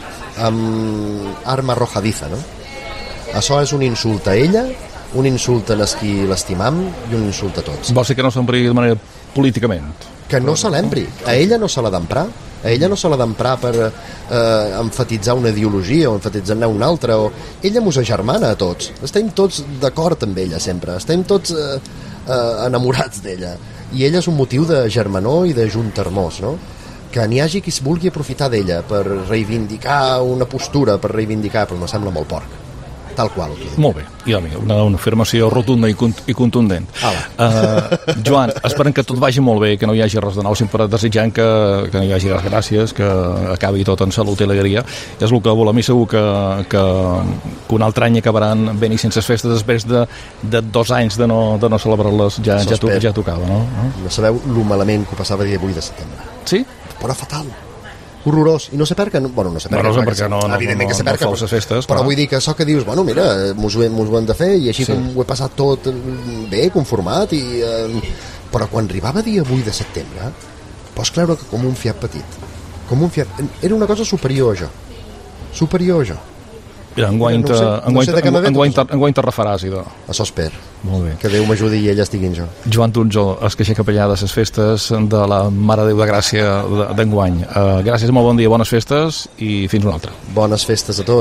amb arma arrojadiza, no? Això és un insult a ella, un insult a les qui l'estimam i un insult a tots. Vols dir que no s'empri de manera políticament? Que no se l'empri. A ella no se l'ha d'emprar. A ella no se l'ha d'emprar per eh, enfatitzar una ideologia o enfatitzar-ne una altra. O... Ella mos agermana a tots. Estem tots d'acord amb ella sempre. Estem tots eh, eh, enamorats d'ella. I ella és un motiu de germanor i de juntar-nos, no? Que n'hi hagi qui es vulgui aprofitar d'ella per reivindicar una postura, per reivindicar, però me sembla molt porc. Tal qual. Molt bé, i una, una afirmació rotunda i, cont i contundent. Uh, Joan, esperem que tot vagi molt bé, que no hi hagi res de nou, sempre desitjant que, que no hi hagi les gràcies, que acabi tot en salut i alegria. És el que volem, i segur que, que, que un altre any acabaran ben i sense festes després de, de dos anys de no, de no celebrar-les. Ja, ja, to, ja tocava, no? No sabeu lo malament que ho passava dia vuit de setembre. Sí? Però fatal. Horrorós, i no sé per què, no, bueno, no sé per bueno, què, perquè no, no, evidentment no, que sé per què, no però, festes, però vull dir que això que dius, bueno, mira, mos ho, mos ho hem de fer, i així sí. Com ho he passat tot bé, conformat, i, eh, però quan arribava dia vuit de setembre, pots creure que com un fiat petit, com un fiat, era una cosa superior a jo, superior a jo. Mira, enguany te, no sé, no sé te refaràs, idò. Això espero. Molt bé. Que Déu m'ajudi i ella estigui en jo. Joan Tunjó, esqueixa capellà de les festes de la Mare de Déu de Gràcia d'enguany. Uh, gràcies, molt bon dia, bones festes i fins una altra. Bones festes a tots.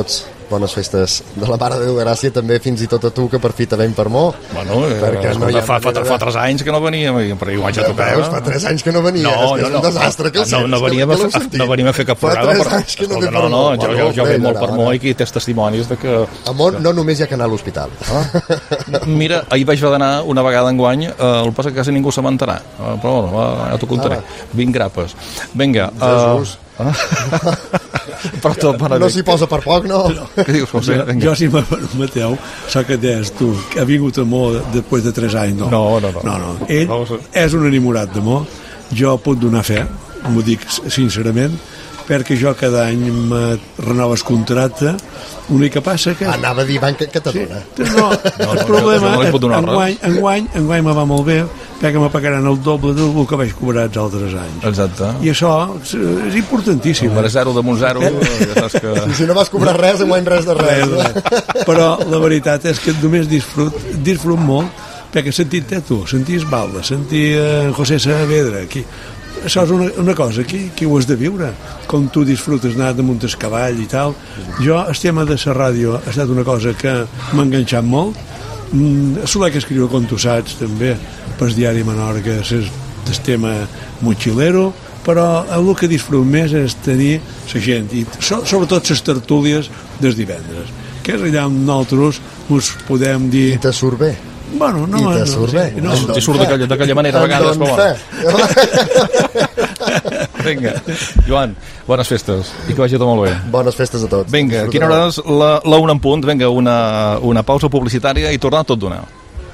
bones festes de la Mare de Déu de Gràcia, també fins i tot a tu, que per fi te veiem per Mo. Bueno, perquè no no fa, fa, fa, fa tres anys que no veníem, però jo vaig a tocar. Veus, fa tres anys que no venia, no, és, és no, un desastre que el no, no, veníem a, no veníem a fer cap programa. Fa tres anys que no ve per no, no, Mo. jo, jo, jo ve molt per Mo i aquí tens testimonis de que... A Mo no només hi ha que anar a l'hospital. Ah. Mira, ahir vaig haver d'anar una vegada enguany, eh, el passa que quasi ningú se m'enterà, eh, però bueno, ja t'ho contaré. Ah, vint grapes. Vinga. Jesús. Uh, però tot per no s'hi posa per poc, no? Què dius, José? Jo, jo si me permeteu, sóc atès, tu, que ha vingut a Mo després de tres anys, no? No, no, no. no, no. Ell és un enamorat de Mo, jo puc donar fe, m'ho dic sincerament, perquè jo cada any me renoves contracte, l'únic que passa que... Anava a dir, Ivan, que, que t'adona. Sí, no, no, el problema, no enguany, enguany, enguany me va molt bé, perquè me pagaran el doble del que vaig cobrar els altres anys. Exacte. I això és importantíssim. Per zero damunt zero, eh? ja saps que... Si, si no vas cobrar res, enguany res de res. res. Però la veritat és que només disfrut, disfrut molt, perquè sentit eh, tu, sentir Esbalda, sentir eh, José Saavedra, aquí... Això és una, una cosa que, que ho has de viure, com tu disfrutes anar de muntes cavall i tal. Jo, el tema de la ràdio ha estat una cosa que m'ha enganxat molt. Mm, soler que escriu com tu saps també pel diari Menorca, el tema motxilero, però el que disfrut més és tenir la gent i so, sobretot les tertúlies dels divendres, que és allà on nosaltres us podem dir... I te surt bé. Bueno, no, I te no, surt bé. No, no, no, surt d'aquella manera a vegades, però bueno. Vinga, Joan, bones festes i que vagi tot molt bé. Bones festes a tots. Vinga, quina hora és? La, la una en punt, vinga, una, una pausa publicitària i tornar tot d'una.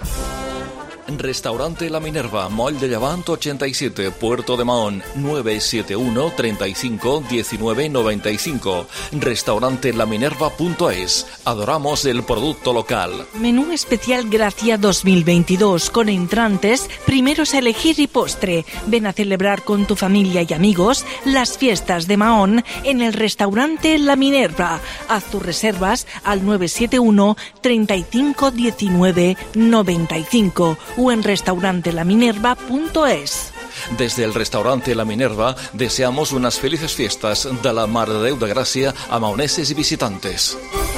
Restaurante La Minerva, Moll de Llevant ochenta y siete, Puerto de Mahón, nueve siete uno, treinta y cinco, diecinueve noventa y cinco. Restaurante La Minerva punto es. Adoramos el producto local. Menú especial Gracia dos mil veintidós con entrantes, primeros a elegir y postre. Ven a celebrar con tu familia y amigos las fiestas de Mahón en el restaurante La Minerva. Haz tus reservas al nueve siete uno, treinta y cinco, diecinueve noventa y cinco o en restaurante la minerva punto es. Desde el restaurante La Minerva deseamos unas felices fiestas de la Mare de Déu de Gràcia a maoneses i visitantes.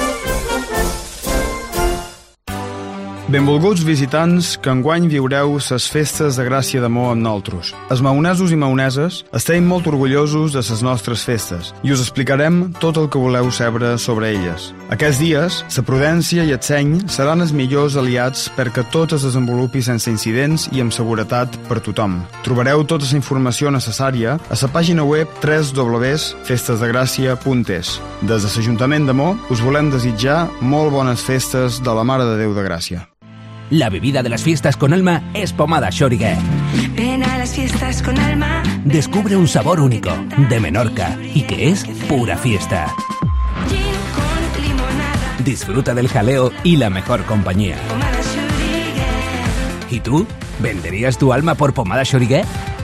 Benvolguts visitants que enguany viureu ses festes de Gràcia de Mo amb nosaltres. Els maonesos i maoneses estem molt orgullosos de ses nostres festes i us explicarem tot el que voleu saber sobre elles. Aquests dies, la prudència i el seny seran els millors aliats perquè tot es desenvolupi sense incidents i amb seguretat per tothom. Trobareu tota la informació necessària a la pàgina web w w w punt festes de gràcia punt es. Des de l'Ajuntament de Mo us volem desitjar molt bones festes de la Mare de Déu de Gràcia. La bebida de las fiestas con alma es Pomada Xoriguer. Ven a las fiestas con alma. Descubre un sabor único de Menorca y que es pura fiesta. Gin con limonada. Disfruta del jaleo y la mejor compañía. Pomada Xoriguer. ¿Y tú? ¿Venderías tu alma por Pomada Xoriguer?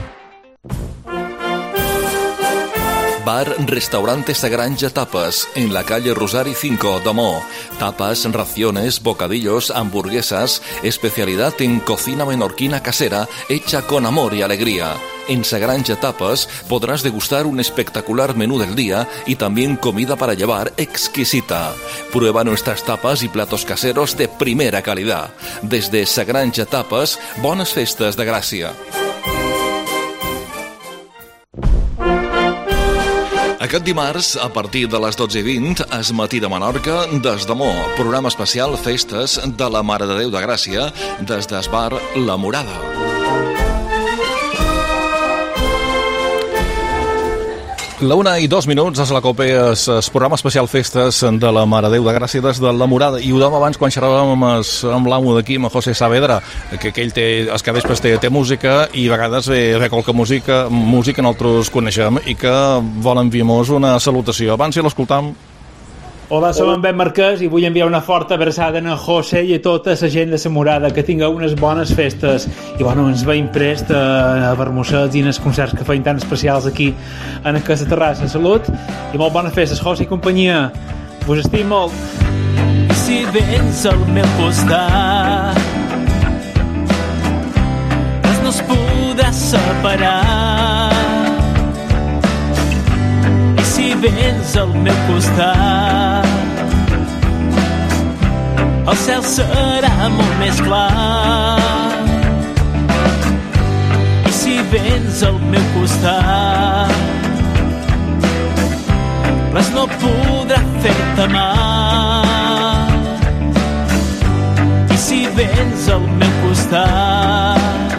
Bar Restaurante Sagranja Tapas, en la calle Rosario cinco de Mo. Tapas, raciones, bocadillos, hamburguesas, especialidad en cocina menorquina casera, hecha con amor y alegría. En Sagranja Tapas podrás degustar un espectacular menú del día y también comida para llevar exquisita. Prueba nuestras tapas y platos caseros de primera calidad. Desde Sagranja Tapas, bones festes de Gràcia. Aquest dimarts, a partir de les dotze i vint, es Matí de Menorca, des de Mo, programa especial Festes de la Mare de Déu de Gràcia, des d'Esbar La Murada. La una i dos minuts és la COPE, és el programa especial Festes de la Mare de Déu de Gràcia des de La Murada. I ho dèiem abans quan xerràvem amb, es, amb l'amo d'aquí, amb José Saavedra, que, que ell té, els que vespres té, té música i a vegades ve, ve qualque música, música nosaltres coneixem i que vol enviar-nos una salutació. Abans si l'escoltam... Hola, som en Ben Marquès i vull enviar una forta abraçada a José i a tota la gent de la Murada, que tingueu unes bones festes i bueno, ens veiem prest a, a Vermossets i en els concerts que feien tan especials aquí en aquesta terrassa. Salut i molt bones festes, José i companyia, vos estim molt. I si vens al meu costat res no es podrà separar, i si vens al meu costat el cel serà molt més clar. I si vens al meu costat, res no podrà fer-te mal. I si vens al meu costat,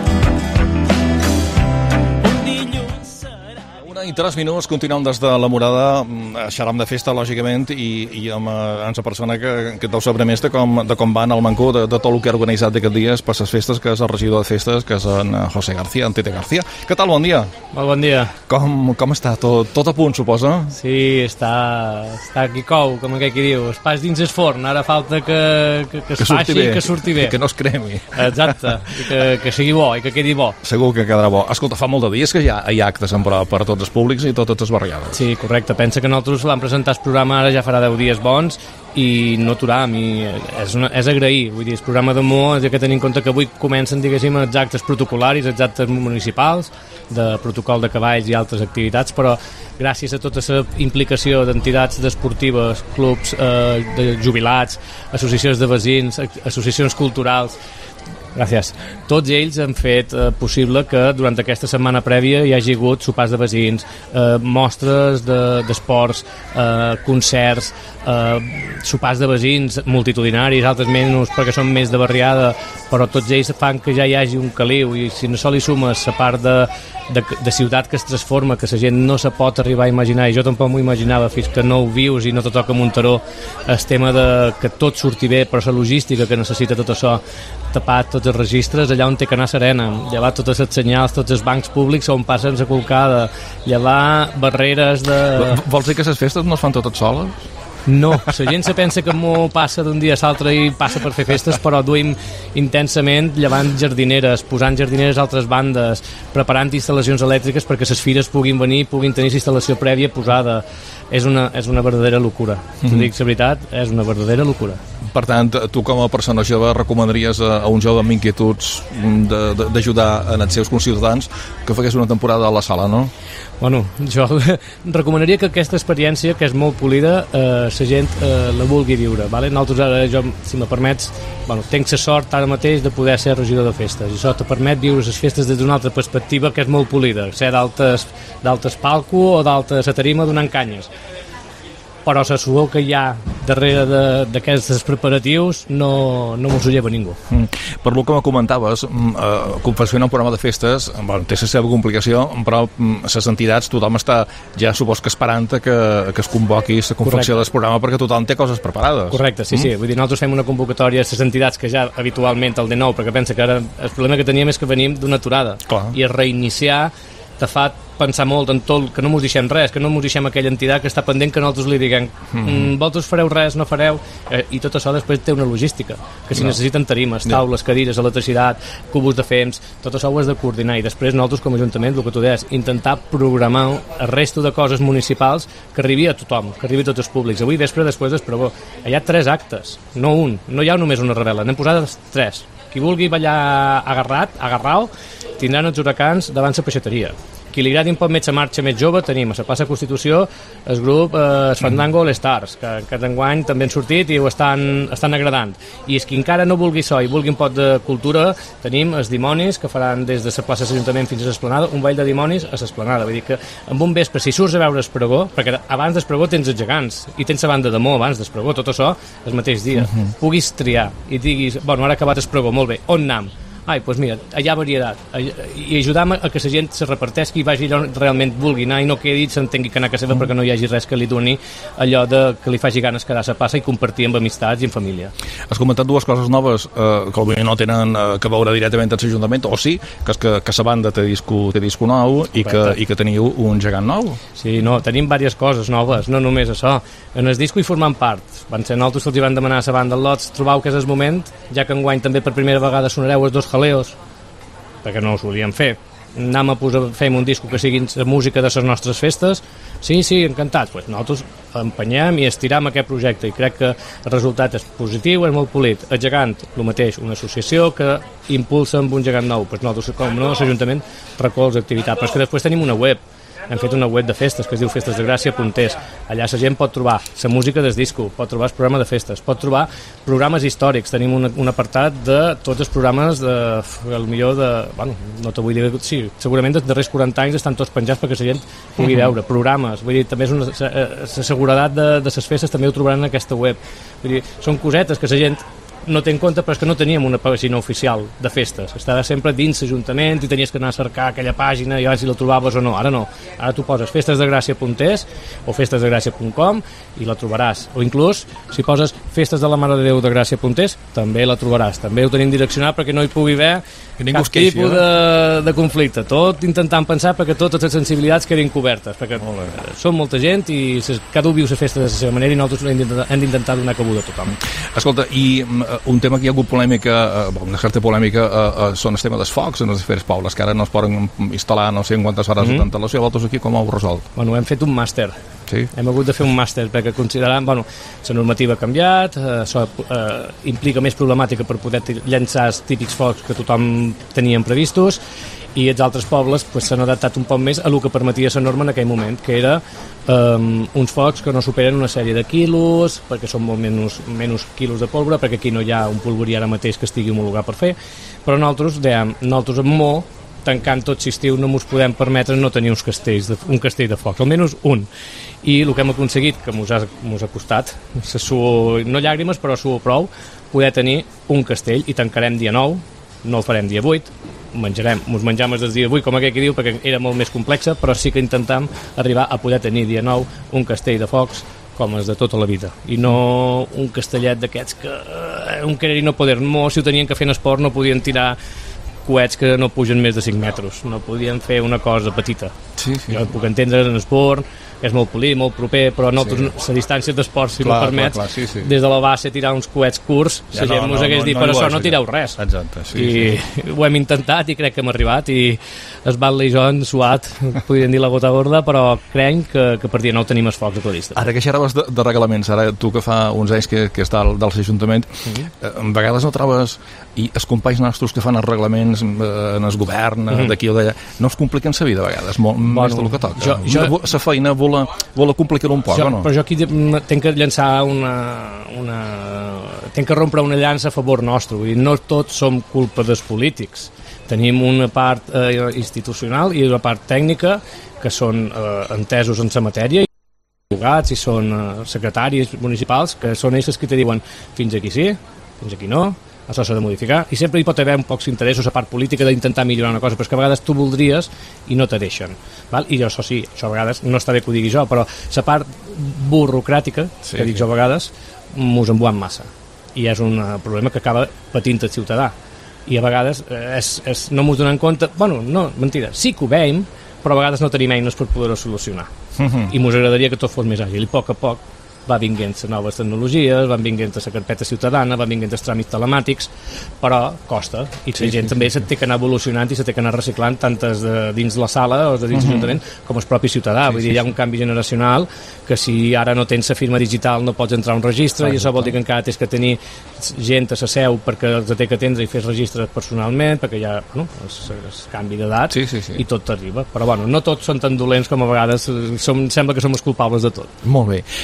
i tres minuts, continuem des de la Morada, xerram de festa, lògicament, i, i amb, amb la persona que, que deu saber més de com, de com van al Mancó, de, de tot el que ha organitzat d'aquests dies per les festes, que és el regidor de festes, que és en José García, en Tete García. Què tal, bon dia? Molt bon dia. Com, com està? Tot, tot a punt, suposa? Sí, està, està aquí cou, com aquell que diu. Es pas dins el forn, ara falta que, que, que es que faci i que surti bé. I que no es cremi. Exacte, i que, que sigui bo, i que quedi bo. Segur que quedarà bo. Escolta, fa molt de dies que hi ha, hi ha actes en prova per tots els públics i totes les barriades. Sí, correcte. Pensa que nosaltres vam presentar el programa ara ja farà deu dies bons i no aturam, i és, una, és agrair. Vull dir, el programa d'humor és que tenim en compte que avui comencen, diguéssim, els actes protocolaris, els actes municipals, de protocol de cavalls i altres activitats, però gràcies a tota la implicació d'entitats esportives, clubs eh, de jubilats, associacions de veïns, associacions culturals, gràcies. Tots ells han fet eh, possible que durant aquesta setmana prèvia hi hagi hagut sopars de veïns, eh, mostres d'esports, de, eh, concerts, eh, sopars de veïns multitudinaris, altres menys perquè són més de barriada, però tots ells fan que ja hi hagi un caliu, i si no se li sumes la part de, de, de ciutat que es transforma, que la gent no se pot arribar a imaginar, i jo tampoc m'ho imaginava fins que no ho vius i no te toca Montaró, el tema de que tot surti bé, però la logística que necessita tot això tapat tots els registres, allà on té que anar serena, llevar totes les senyals, tots els bancs públics on passen la colcada, llevar barreres de... Vols dir que les festes no es fan totes soles? No, la gent se pensa que m'ho passa d'un dia a l'altre i passa per fer festes, però duim intensament llevant jardineres, posant jardineres a altres bandes, preparant instal·lacions elèctriques perquè les fires puguin venir, puguin tenir instal·lació prèvia posada. És una, és una verdadera locura. Mm-hmm. T'ho dic la veritat, és una verdadera locura. Per tant, tu com a persona jove recomanaries a, a un jove amb inquietuds d'ajudar en els seus conciutadans que fagués una temporada a la sala, no? Bueno, jo recomanaria que aquesta experiència, que és molt polida, eh, la gent eh, la vulgui viure, vale? Nosaltres ara, jo, si me permets, bueno, tenc la sort ara mateix de poder ser regidor de festes, i això te permet viure les festes des d'una altra perspectiva que és molt polida, ser d'altes palco o d'altes a tarima donant canyes. Però la suor que hi ha darrere d'aquests preparatius no, no mos ho lleva ningú. Mm. Per lo que me comentaves, eh, confeccionar un programa de festes, bueno, té la seva complicació, però les entitats, tothom està ja supos que esperant que, que es convoqui la confecció del programa perquè tothom té coses preparades. Correcte, sí, mm? sí. Vull dir, nosaltres fem una convocatòria a les entitats que ja habitualment el dinou, perquè pensa que ara el problema que teníem és que venim d'una aturada. Clar. I reiniciar te fa pensar molt en tot, que no mos deixem res, que no mos deixem aquella entitat que està pendent que nosaltres li diguem mm, vosaltres fareu res, no fareu, eh, i tot això després té una logística, que si no. necessiten tarimes, taules, no. cadires, electricitat, cubos de fems, tot això ho has de coordinar, i després nosaltres com a Ajuntament, el que tu deies, intentar programar el resto de coses municipals que arribi a tothom, que arribi a tots els públics. Avui vespre, després del pregó, hi ha tres actes, no un, no hi ha només una revela, n'hem posat tres. Qui vulgui ballar agarrat, agarrau, tindran els huracans davant la peixateria. Qui li agradi un poc més la marxa més jove, tenim a la plaça Constitució el grup eh, el Fandango All Stars, que aquest enguany també han sortit i ho estan, estan agradant. I és qui encara no vulgui això i vulgui un poc de cultura, tenim els dimonis, que faran des de la plaça d'Ajuntament fins a l'Esplanada, un ball de dimonis a l'Esplanada. Vull dir que amb un vespre, si surts a veure Espregó, perquè abans d'Espregó tens els gegants i tens la banda de Mo abans d'Espregó, tot això el mateix dia, uh-huh. puguis triar i diguis, bueno, ara ha acabat Espregó, molt bé, on anem? Ai, doncs mira, allà varietat, i ajudam a que la gent se reparteixi i vagi allò realment vulgui anar i no quedi i s'entengui que anar a casa seva mm. perquè no hi hagi res que li doni allò de, que li faci ganes quedar-se a passa i compartir amb amistats i en família. Has comentat dues coses noves eh, que potser no tenen eh, que veure directament amb l'Ajuntament, o sí, que és que, que la banda té disco, té disco nou i que, i que teniu un gegant nou. Sí, no, tenim diverses coses noves, no només això. En el disco hi formant part. Van ser nosaltres que els hi van demanar a la banda Lots, trobau que és el moment, ja que enguany també per primera vegada sonareu els dos jaleos, perquè no ho solíem fer. Anem a posar, fem un disco que sigui la música de les nostres festes. Sí, sí, encantats. Pues nosaltres empenyem i estiram aquest projecte i crec que el resultat és positiu, és molt polit. El gegant, el mateix, una associació que impulsa amb un gegant nou. Pues nosaltres, com no, l'Ajuntament recolza l'activitat. Però és que després tenim una web hem fet una web de festes que es diu festes de gràcia punt es. Allà la gent pot trobar la música del disco, pot trobar el programa de festes, pot trobar programes històrics. Tenim un, un apartat de tots els programes de, el millor de, bueno, no t'ho vull dir, sí, segurament dels darrers quaranta anys estan tots penjats perquè la gent pugui veure programes. Vull dir, també és una, la seguretat de, de les festes també ho trobaran en aquesta web. Vull dir, són cosetes que la gent no té en compte, però és que no teníem una pàgina oficial de festes, estava sempre dins l'Ajuntament i tenies que anar a cercar aquella pàgina i abans si la trobaves o no, ara no, ara tu poses festes de gràcia punt es o festes de gràcia punt com i la trobaràs, o inclús si poses festes de la Mare de Déu de gràcia punt es també la trobaràs, també ho tenim direccionat perquè no hi pugui haver cap queixi, tipus de, de conflicte, tot intentant pensar perquè totes les sensibilitats quedin cobertes, perquè som molta gent i cada un viu la festa de la seva manera i nosaltres hem d'intentar donar cabuda a tothom. Escolta, i un tema que hi ha hagut polèmica, eh, una certa polèmica, eh, eh, són el tema dels focs en els diferents pobles, que ara no es poden instal·lar no sé en quantes hores mm-hmm. d'antelació. Vosaltres aquí com ho heu resolt? Bueno, hem fet un màster. Sí? Hem hagut de fer un màster perquè consideràvem, bueno, la normativa ha canviat, eh, això eh, implica més problemàtica per poder llançar els típics focs que tothom teníem previstos, i els altres pobles pues, s'han adaptat un poc més a el que permetia la norma en aquell moment, que era um, uns focs que no superen una sèrie de quilos, perquè són molt menys, menys quilos de pólvora, perquè aquí no hi ha un polvorí ara mateix que estigui homologat per fer, però nosaltres, dèiem, nosaltres amb Mo, tancant tot l'estiu, no ens podem permetre no tenir uns castells de, un castell de focs, almenys un. I el que hem aconseguit, que mos ha, mos ha costat, suor, no llàgrimes, però suor prou, poder tenir un castell, i tancarem dia nou, no el farem dia vuit, menjarem, ens menjam el dia vuit com aquell que diu perquè era molt més complexa, però sí que intentam arribar a poder tenir dia nou un castell de focs com els de tota la vida i no un castellet d'aquests que eh, un querer i no poder, no, si ho tenien que fer en esport no podien tirar coets que no pugen més de cinc metres, no podien fer una cosa petita. Sí, sí. Jo puc entendre en esport, és molt polit, molt proper, però nosaltres, sí. La distància d'esport, si clar, me permets, clar, clar, sí, sí. Des de la base tirar uns coets curts, ja la gent no, mos no, hagués no, dit, no, per no això no tireu res. Exacte, sí, I sí. Ho hem intentat i crec que hem arribat, i es Batlle i jo han suat, podríem dir la gota gorda, però crec que, que per dia nou tenim els focs a tota llista. Ara que xerraves de, de reglaments, ara tu que fa uns anys que, que està al, dels Ajuntament, mm-hmm. eh, a vegades no trobes, i els companys nostres que fan els reglaments eh, en el govern, mm-hmm. d'aquí o d'allà, no es compliquen la vida a vegades, molt bueno, més del que toca. Jo, jo, la feina vol, vol complicar-ho un poc, jo, o no? Però jo aquí tenc que llançar una, una... tenc que rompre una llança a favor nostre, vull dir, no tots som culpa dels polítics. Tenim una part eh, institucional i una part tècnica que són eh, entesos en la matèria, i i són eh, secretaris municipals, que són ells que te diuen fins aquí sí, fins aquí no, això s'ha de modificar, i sempre hi pot haver un pocs interessos a part política d'intentar millorar una cosa, però és que a vegades tu voldries i no te deixen, val? I jo això sí, això a vegades no està bé que ho digui jo, però la part burocràtica, sí, que dic jo a vegades, mos embuant massa, i és un problema que acaba patint el ciutadà, i a vegades és, és, no mos donem compte, bueno, no, mentida, sí que ho veiem, però a vegades no tenim eines per poder-ho solucionar, uh-huh. I mos agradaria que tot fos més àgil, i a poc a poc va vinguent les noves tecnologies, van vinguent la carpeta ciutadana, van vinguent els tràmits telemàtics, però costa, i la sí, gent sí, també sí. Se té que anar evolucionant i se té que anar reciclant tant des de dins la sala o de dins uh-huh. l'Ajuntament com el propi ciutadà, sí, vull dir, sí, hi ha un canvi generacional que si ara no tens la firma digital no pots entrar a un registre, sí, i això vol dir que encara tens que tenir gent a la seu perquè els té que atendre i fer registres personalment, perquè hi ha bueno, el, el canvi d'edat, sí, sí, sí. I tot t'arriba, però bueno, no tots són tan dolents com a vegades som, sembla que som els culpables de tot. Molt bé.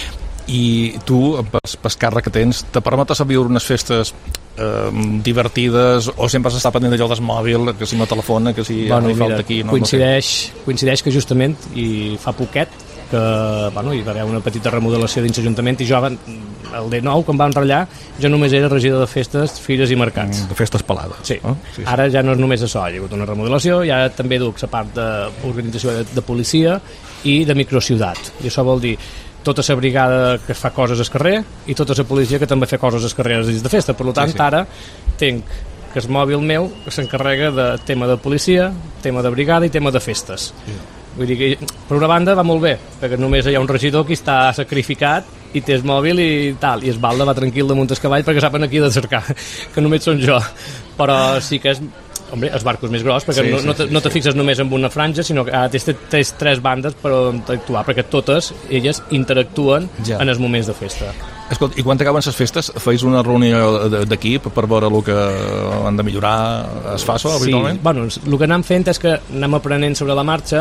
I tu, pel càrrec que tens, te permetes viure unes festes eh, divertides o sempre s'està pendent d'allò del mòbil, que si no telefona, que si bueno, hi falta mira, aquí... No, coincideix, no coincideix que justament i fa poquet que bueno, hi va haver una petita remodelació dins l'Ajuntament i jo, el dia nou, quan va enratllar, jo només era regidor de festes, fires i mercats. De festes pelades. Sí. Oh? sí, sí. Ara ja no és només això, hi ha hagut una remodelació, ja també duc la part d'organització de, de policia i de microciutat. I això vol dir tota la brigada que fa coses al carrer i tota la policia que també fa coses al carrer dins de festa. Per tant, sí, sí. Ara tenc que el mòbil meu s'encarrega de tema de policia, tema de brigada i tema de festes. Sí. Vull dir que, per una banda, va molt bé, perquè només hi ha un regidor que està sacrificat i té el mòbil i tal, i es Balda va tranquil damunt el cavall perquè saben aquí de cercar, que només són jo. Però sí que és... Hombre, el barco és més gros perquè sí, no, no, te, no te fixes només en una franja, sinó que tens, tens tres bandes per actuar, perquè totes elles interactuen ja. En els moments de festa. Escolta, i quan acaben les festes, feis una reunió d'equip per veure el que han de millorar? Es fa això, habitualment? Sí, bueno, el que anem fent és que anem aprenent sobre la marxa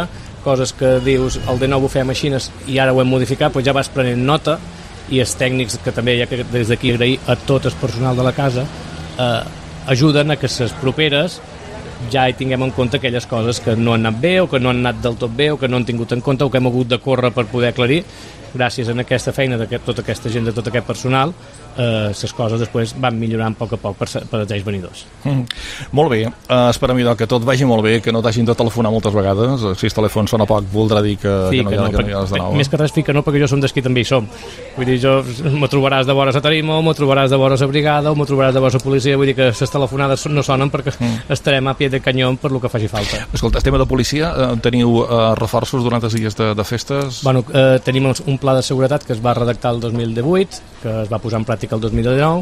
coses que dius el de nou ho fem així i ara ho hem modificat, doncs ja vas prenent nota, i els tècnics, que també hi ha que des d'aquí agrair a tot el personal de la casa, eh, ajuden a que les properes ja hi tinguem en compte aquelles coses que no han anat bé o que no han anat del tot bé o que no han tingut en compte o que hem hagut de córrer per poder aclarir. Gràcies a aquesta feina de tota aquesta gent, de tot aquest personal, eh, les coses després van millorant a poc a poc per, per als anys venidors. Mm. Molt bé, uh, esperem idò, que tot vagi molt bé, que no t'hagin de telefonar moltes vegades. Si el telèfon sona poc voldrà dir que, sí, que no hi ha, no, que no hi ha de nou. Més que res fica no, perquè jo som d'esquí també hi som. Vull dir, jo me trobaràs de vora a Tarimo, me trobaràs de vora a brigada o me trobaràs de vora a policia, vull dir que les telefonades no sonen perquè mm. estarem a pie de canyó per lo que faci falta. Escolta, el tema de policia, eh, teniu eh, reforços durant els dies de, de festes? Bueno, eh, tenim un pla de seguretat que es va redactar el dos mil divuit, que es va posar en pràctica el dos mil dinou.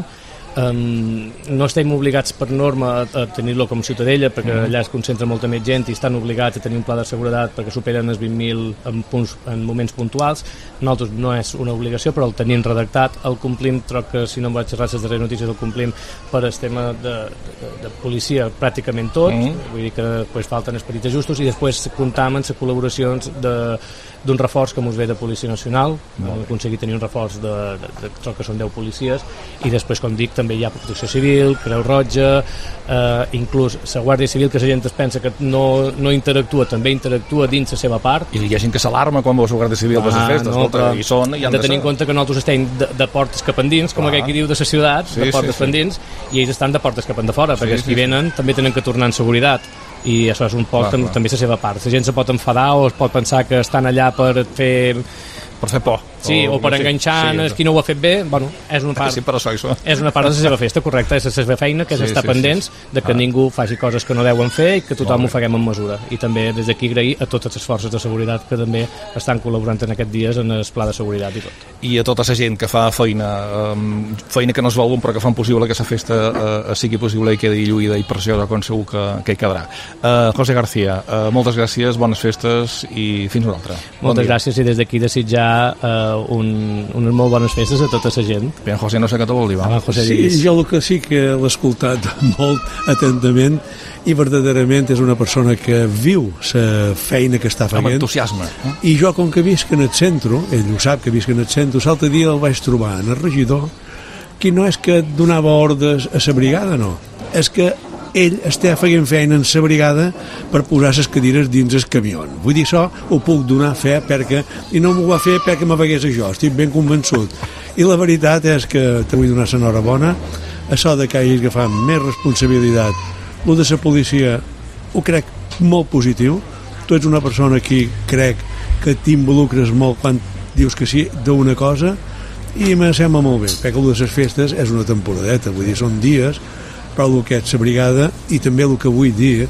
Um, no estem obligats per norma a, a tenir-lo com Ciutadella, perquè mm. allà es concentra molta més gent i estan obligats a tenir un pla de seguretat perquè superen els vint mil en, punts, en moments puntuals. Nosaltres no és una obligació, però el tenim redactat, el complim, troc que si no em vaig xerrar les darreres notícies, el complim per el tema de, de, de policia pràcticament tot, mm. vull dir que pues, falten els petits ajustos, i després comptam amb les col·laboracions de d'un reforç que ens ve de Policia Nacional, no. Vam aconseguir tenir un reforç de, de, de, de que són deu policies, i després, com dic, també hi ha Protecció Civil, Creu Roja, eh, inclús la Guàrdia Civil, que la gent es pensa que no, no interactua, també interactua dins la seva part. I hi ha gent que s'alarma quan veus la Guàrdia Civil per les festes, no, escolta, i són... I hem de tenir en compte que nosaltres estem de, de portes cap endins, com aquell que diu de la ciutat, sí, de portes sí, sí. pendins, i ells estan de portes cap endafora, sí, perquè els sí, qui venen sí. també tenen que tornar en seguretat. I això és un poc clar, tam, clar. també la seva part. La gent se pot enfadar o es pot pensar que estan allà per fer per fer por sí, o, o per enganxar sí, sí. qui no ho ha fet bé, bueno, és una part sí, però això, això. és una part de la seva festa, correcte, és la seva feina, que és sí, estar sí, pendents sí. de que ah. ningú faci coses que no deuen fer i que tothom ho faguem en mesura, i també des d'aquí agrair a totes les forces de seguretat que també estan col·laborant en aquests dies en el pla de seguretat i tot. I a tota la gent que fa feina um, feina que no es veuen però que fan possible que la festa uh, sigui possible i quedi lluïda i preciosa com segur que, que hi quedarà. uh, José García, uh, moltes gràcies, bones festes i fins una altra. Moltes bon gràcies, i des d'aquí desitjar uh, un, unes molt bones festes a tota la gent. Bé, José, no sé què te vol dir, va. Ah, José, sí, jo el que sí que l'he escoltat molt atentament i verdaderament és una persona que viu la feina que està fent. Amb entusiasme. Eh? I jo, com que visc en el centre, ell ho sap que visc en el centre, l'altre dia el vaig trobar en el regidor, que no és que donava ordres a la brigada, no. És que ell està fent feina en la brigada per posar les cadires dins el camió. Vull dir, això ho puc donar fe perquè, i no m'ho va fer perquè me vegués això, estic ben convençut. I la veritat és que te vull donar l'enhorabona, això de que hagis agafat més responsabilitat. Lo de la policia ho crec molt positiu. Tu ets una persona que crec que t'involucres molt quan dius que sí d'una cosa, i me sembla molt bé, perquè el de les festes és una temporadeta, vull dir, són dies, però el que és la brigada, i també el que vull dir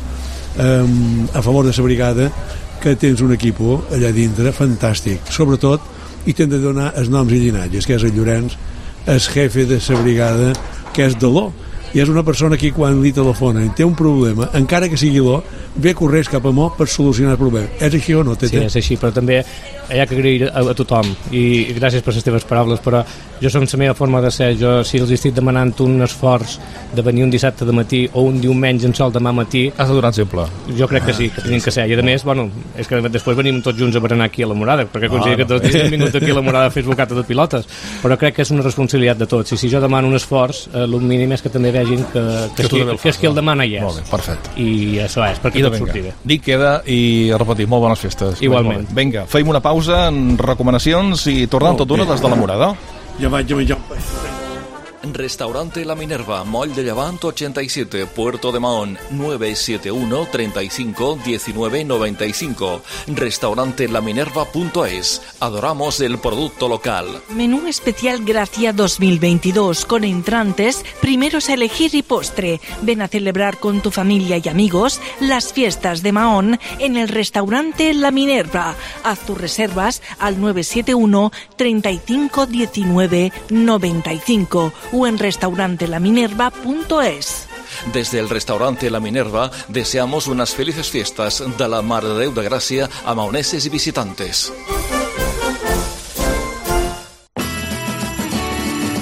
um, a favor de la brigada, que tens un equip allà dintre fantàstic, sobretot, i t'hem de donar els noms i llinatges, que és el Llorenç, el jefe de la brigada, que és de l'O, i és una persona que quan li telefona i té un problema, encara que sigui l'O, ve corrents cap a Mo per solucionar el problema. És així o no, Tete? Sí, és així, però també hi ha que agrair a, a tothom, i gràcies per les teves paraules, però jo som la meva forma de ser. Jo, si els estic demanant un esforç de venir un dissabte de matí o un diumenge en sol demà matí, has de donar exemple. Jo crec que sí, que tenim que ser, i a més, bueno, és que després venim tots junts a berenar aquí a la Morada, perquè considero ah, que tots hem vingut aquí a la Morada a fer bocata de pilotes, però crec que és una responsabilitat de tots, i si jo demano un esforç, eh, el mínim és que també vegin que, que, que, que, que és qui el demana hi és. Molt bé, perfecte. I això és, perquè tot surti bé. Dic, queda, i a repetir, molt bones festes. Igualment. Vinga, feim una pausa en recomanacions i tornem tot d'una des de la Morada. Jo vaig a menjar un peix. Restaurante La Minerva, Moll de Levant ochenta y siete, Puerto de Mahón, nueve siete uno, treinta y cinco, diecinueve noventa y cinco. Restaurante La Minerva punto es. Adoramos el producto local. Menú especial Gracia dos mil veintidós con entrantes, primeros a elegir y postre. Ven a celebrar con tu familia y amigos las fiestas de Mahón en el restaurante La Minerva. Haz tus reservas al nueve siete uno, treinta y cinco, diecinueve noventa y cinco. O en restaurante la minerva punto es. Desde el restaurante La Minerva deseamos unas felices fiestas de la Mare de Déu de Gràcia a maoneses y visitantes.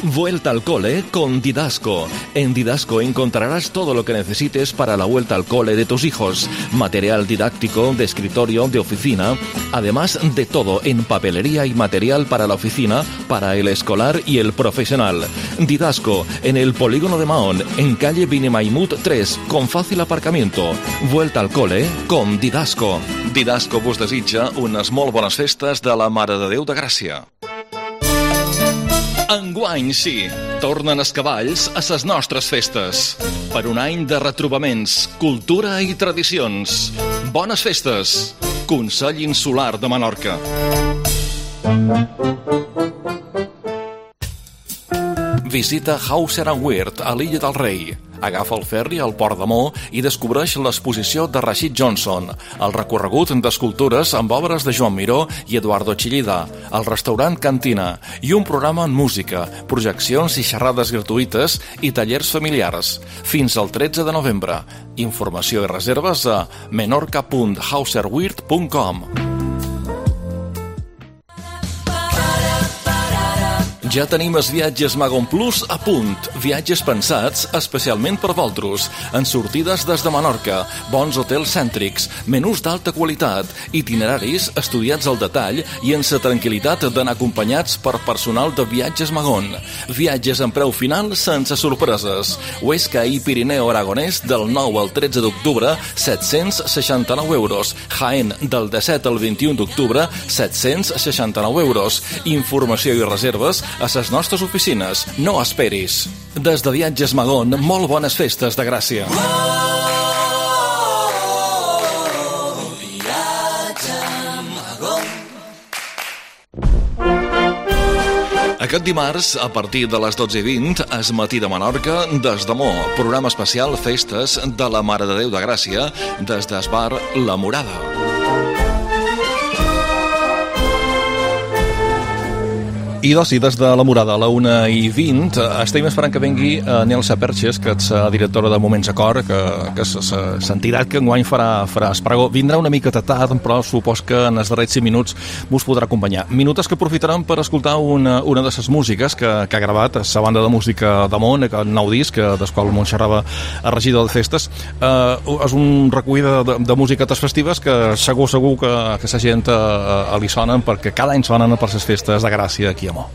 Vuelta al cole con Didasco. En Didasco encontrarás todo lo que necesites para la vuelta al cole de tus hijos. Material didáctico, de escritorio, de oficina. Además de todo en papelería y material para la oficina, para el escolar y el profesional. Didasco, en el polígono de Mahón, en calle Binemaimut tres, con fàcil aparcamiento. Vuelta al cole con Didasco. Didasco vos desitja unes molt bones festes de la Mare de Déu de Gràcia. Enguany, sí, tornen els cavalls a ses nostres festes. Per un any de retrobaments, cultura i tradicions. Bones festes! Consell Insular de Menorca. Visita Hauser and Wirth a l'Illa del Rei. Agafa el ferri al Port de Mo i descobreix l'exposició de Rashid Johnson, el recorregut d'escultures amb obres de Joan Miró i Eduardo Chillida, el restaurant Cantina i un programa en música, projeccions i xerrades gratuïtes i tallers familiars. Fins al tretze de novembre. Informació i reserves a menorca punt hauserwirth punt com. Ja tenim els viatges Magon Plus a punt. Viatges pensats especialment per vosaltres. En sortides des de Menorca, bons hotels cèntrics, menús d'alta qualitat, itineraris estudiats al detall i en la tranquil·litat d'anar acompanyats per personal de Viatges Magon. Viatges en preu final sense sorpreses. Huesca i Pirineu Aragonès del nou al tretze d'octubre, set-cents seixanta-nou euros. Jaén del disset al vint-i-u d'octubre, set-cents seixanta-nou euros. Informació i reserves a les nostres oficines. No esperis. Des de Viatges Magon, molt bones festes de Gràcia. Aquest dimarts, a partir de les dotze i vint, es Matí de Menorca, des de Mo, programa especial Festes de la Mare de Déu de Gràcia, des d'Esbar La Morada. I doncs, des de la Morada a la una i vint, estem esperant que vengui Nelsa Perches, que és la directora de Moments Acord, que, que és l'entitat que enguany farà, farà espregó. Vindrà una mica tard, però supos que en els darrers cinc minuts vos podrà acompanyar. Minuts que aprofitarem per escoltar una, una de les músiques que, que ha gravat la banda de música de Mont, el nou disc, del qual Montxerrava a regidor de festes. Eh, és un recull de, de, de músiques festives que segur, segur que, que la gent eh, li sonen, perquè cada any sonen per les festes de Gràcia aquí a Mo.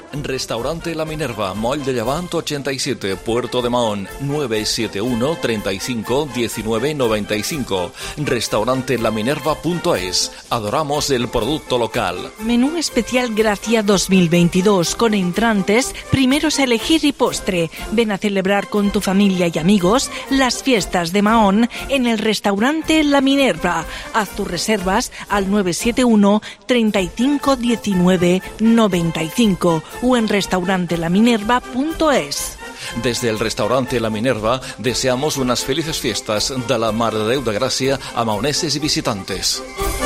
Restaurante La Minerva, Moll de Llevant ochenta y siete, Puerto de Mahón, nueve siete uno, treinta y cinco, diecinueve noventa y cinco. Restaurante laminerva punto es. Adoramos el producto local. Menú especial Gracia dos mil veintidós con entrantes, primeros a elegir y postre. Ven a celebrar con tu familia y amigos las fiestas de Mahón en el restaurante La Minerva. Haz tus reservas al nueve siete uno, treinta y cinco, diecinueve noventa y cinco o en restaurante la minerva punto es. Desde el restaurante La Minerva deseamos unas felices fiestas de la Mare de Déu de Gràcia a maoneses i visitantes.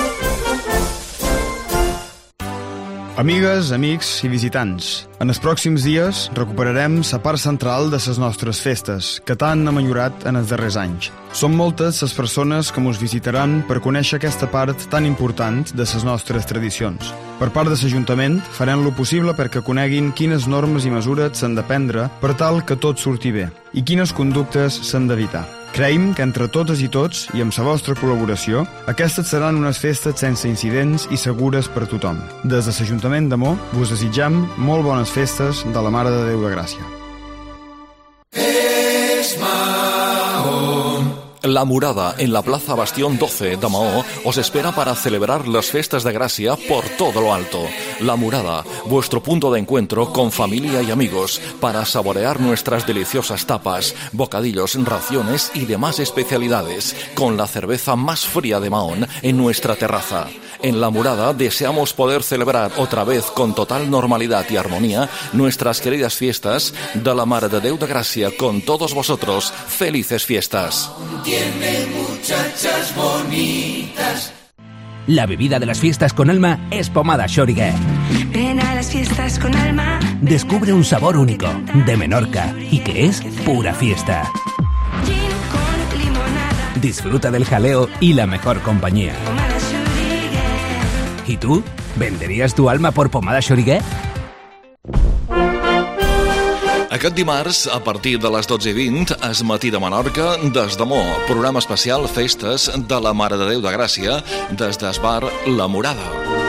Amigues, amics i visitants, en els pròxims dies recuperarem la part central de les nostres festes, que tant ha millorat en els darrers anys. Són moltes les persones que ens visitaran per conèixer aquesta part tan important de les nostres tradicions. Per part de l'Ajuntament farem lo possible perquè coneguin quines normes i mesures s'han de prendre per tal que tot surti bé i quines conductes s'han d'evitar. Creiem que entre totes i tots, i amb la vostra col·laboració, aquestes seran unes festes sense incidents i segures per tothom. Des de l'Ajuntament de Mo, vos desitjam molt bones festes de la Mare de Déu de Gràcia. Es Mahón. La Murada, en la Plaza Bastión doce de Mahó, os espera para celebrar las fiestas de Gracia por todo lo alto. La Murada, vuestro punto de encuentro con familia y amigos para saborear nuestras deliciosas tapas, bocadillos, raciones y demás especialidades, con la cerveza más fría de Mahón en nuestra terraza. En La Murada deseamos poder celebrar otra vez con total normalidad y armonía nuestras queridas fiestas de la Mare de Déu de Gràcia con todos vosotros. ¡Felices fiestas! Tiene muchachas bonitas. La bebida de las fiestas con alma es Pomada Xòriga. Ven a las fiestas con alma. Descubre un sabor único de Menorca y que es pura fiesta. Gin con limonada. Disfruta del jaleo y la mejor compañía. Pomada Xòriga. ¿Y tú? ¿Venderías tu alma por Pomada Xòriga? Aquest dimarts, a partir de les dotze i vint, es Matí de Menorca des de Mo, programa especial Festes de la Mare de Déu de Gràcia des d'Esbar La Murada.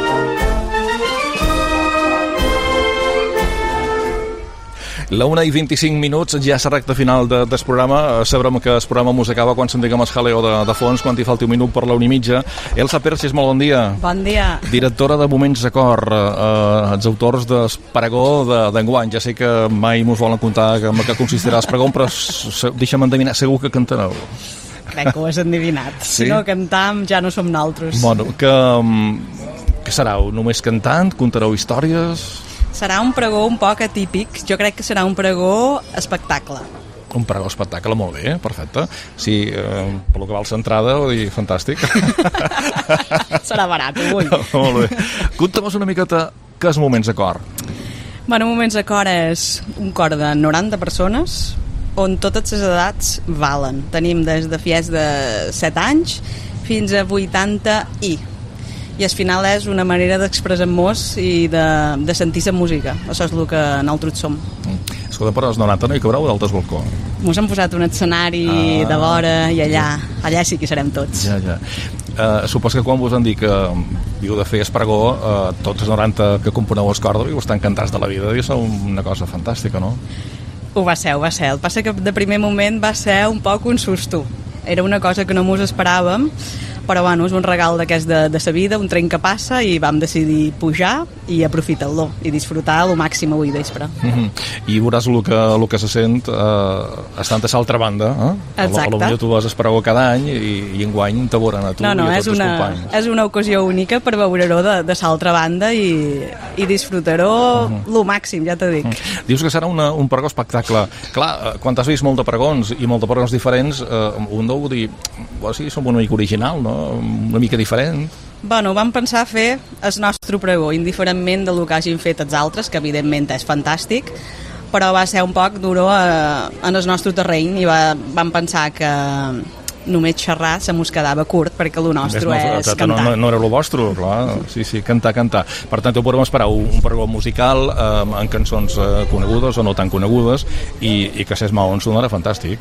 La una i vint-i-cinc minuts, ja és la recta final de, del programa. Sabrem que el programa mos acaba quan sentim el jaleo de, de fons, quan hi falti un minut per la una i mitja. Elsa Persis, molt bon dia. Bon dia. Directora de Moments de Cor, eh, els autors del pregó d'enguany. Ja sé que mai mos volen contar en què consistirà el pregó, però deixa'm endevinar, segur que cantareu. Crec que ho has endevinat. Sí? Si no cantam, ja no som naltros. Bueno, que, que sereu? Només cantant? Contareu històries? Serà un pregó un poc atípic. Jo crec que serà un pregó espectacle. Un pregó espectacle, molt bé, perfecte. Sí, eh, per lo que val l'entrada, vull dir, fantàstic. Serà barat, ho vull. Molt bé. Conta'm una miqueta què és Moments de Cor. Bueno, Moments de Cor és un cor de noranta persones on totes les edats valen. Tenim des de fies de set anys fins a vuitanta i... i al final és una manera d'expressar-nos i de, de sentir la música. Això és el que nosaltres som. Escolta, però als noranta no hi cabreu d'altres balcó. Mos han posat un escenari ah. de vora i allà, allà sí que serem tots. Ja, ja. Uh, supos que quan vos han dit que diu de fer espregó, uh, tots els noranta que componeu els cor i estan encantats de la vida, i és una cosa fantàstica, no? Ho va ser, ho va ser. El passa que de primer moment va ser un poc un susto. Era una cosa que no mos esperàvem, però bueno, és un regal d'aquest de, de sa vida, un tren que passa, i vam decidir pujar i aprofitar-lo i disfrutar al màxim avui vespre. Mm-hmm. I veuràs el que, el que se sent eh, estant a l'altra banda, eh? Exacte. Potser tu vas esperar cada any i, i enguany te veuran a tu no, no, i a tots una, els companys. És una ocasió única per veure-ho de, de l'altra banda i, i disfrutar-ho mm-hmm. lo màxim, ja t'ho dic. Mm. Dius que serà una, un pregó espectacle. Clar, quan has vist molt de pregons i molt de pregons diferents, eh, un deu dir, bueno, sí, som una mica original, no? Una mica diferent. Bueno, vam pensar fer el nostre pregó, indiferentment del que hagin fet els altres, que evidentment és fantàstic, però va ser un poc duro eh, en el nostre terreny i va, vam pensar que només xerrar se mos quedava curt, perquè el nostre no, és cantar. No, no, no era el vostre, clar. Sí, sí, cantar, cantar. Per tant, ho podem esperar un, un pregó musical eh, amb cançons eh, conegudes o no tan conegudes i, i que Ses Mahón sonarà fantàstic.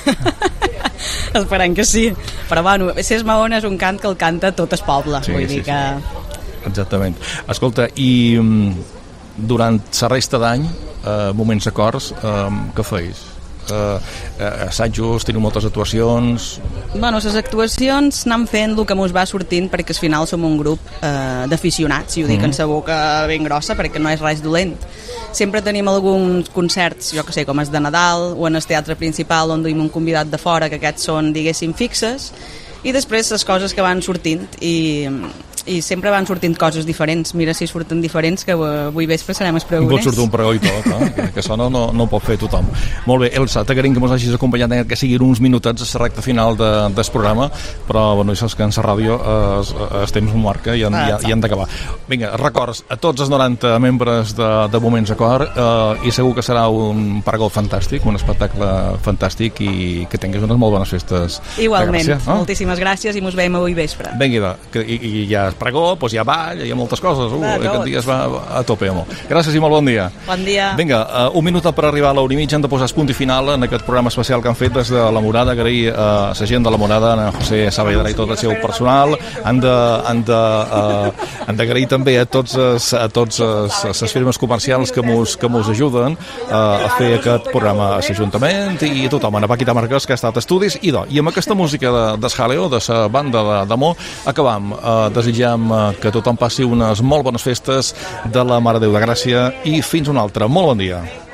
Esperem que sí, però bueno, Ses Mahón és un cant que el canta tot el poble, sí, vull dir sí, que... Sí. Exactament. Escolta, i durant la resta d'any, eh, moments acords, eh, què feis? Eh, eh, assajos, teniu moltes actuacions... Bueno, les actuacions anem fent el que mos va sortint, perquè al final som un grup eh, d'aficionats, i ho dic mm. en sa boca ben grossa, perquè no és res dolent. Sempre tenim alguns concerts, jo que sé, com és de Nadal, o en el teatre principal, on duim un convidat de fora, que aquests són, diguéssim, fixes, i després les coses que van sortint, i... i sempre van sortint coses diferents. Mira si surten diferents, que avui vespre serem els pregoners. Pot sortir un pregó i tot, eh? que això no, no, no pot fer tothom. Molt bé, Elsa, t'agraïm que mos hagis acompanyat, que siguin uns minutets a la recta final de, del programa, però bueno, això és que en la ràdio eh, el temps marca i han, ah, i, i han d'acabar. Vinga, records a tots els noranta membres de, de Moments Acord, eh, i segur que serà un pregó fantàstic, un espectacle fantàstic, i que tinguis unes molt bones festes. Igualment, gràcia, eh? Moltíssimes gràcies i mos veiem avui vespre. Vinga, que, i, i ja pregó, doncs hi ha ball, hi ha moltes coses. Uh, aquest dia es va a tope, home. Gràcies i molt bon dia. Bon dia. Vinga, uh, un minut per arribar a l'hora i mitja, han de posar punt i final en aquest programa especial que han fet des de la Morada, agrair a uh, la gent de la Morada, en José Saavedra i tot el seu personal. Han de, han de, uh, han d'agrair també a tots es, a tots les firmes comercials que mos, que mos ajuden uh, a fer aquest programa a l'Ajuntament i a tothom, a Paquita Marquès, que ha estat a estudis, i, do, i amb aquesta música de, de Jaleo, de la banda de, de Mo, acabam. Uh, desitjant que tothom passi unes molt bones festes de la Mare de Déu de Gràcia i fins una altra. Molt bon dia.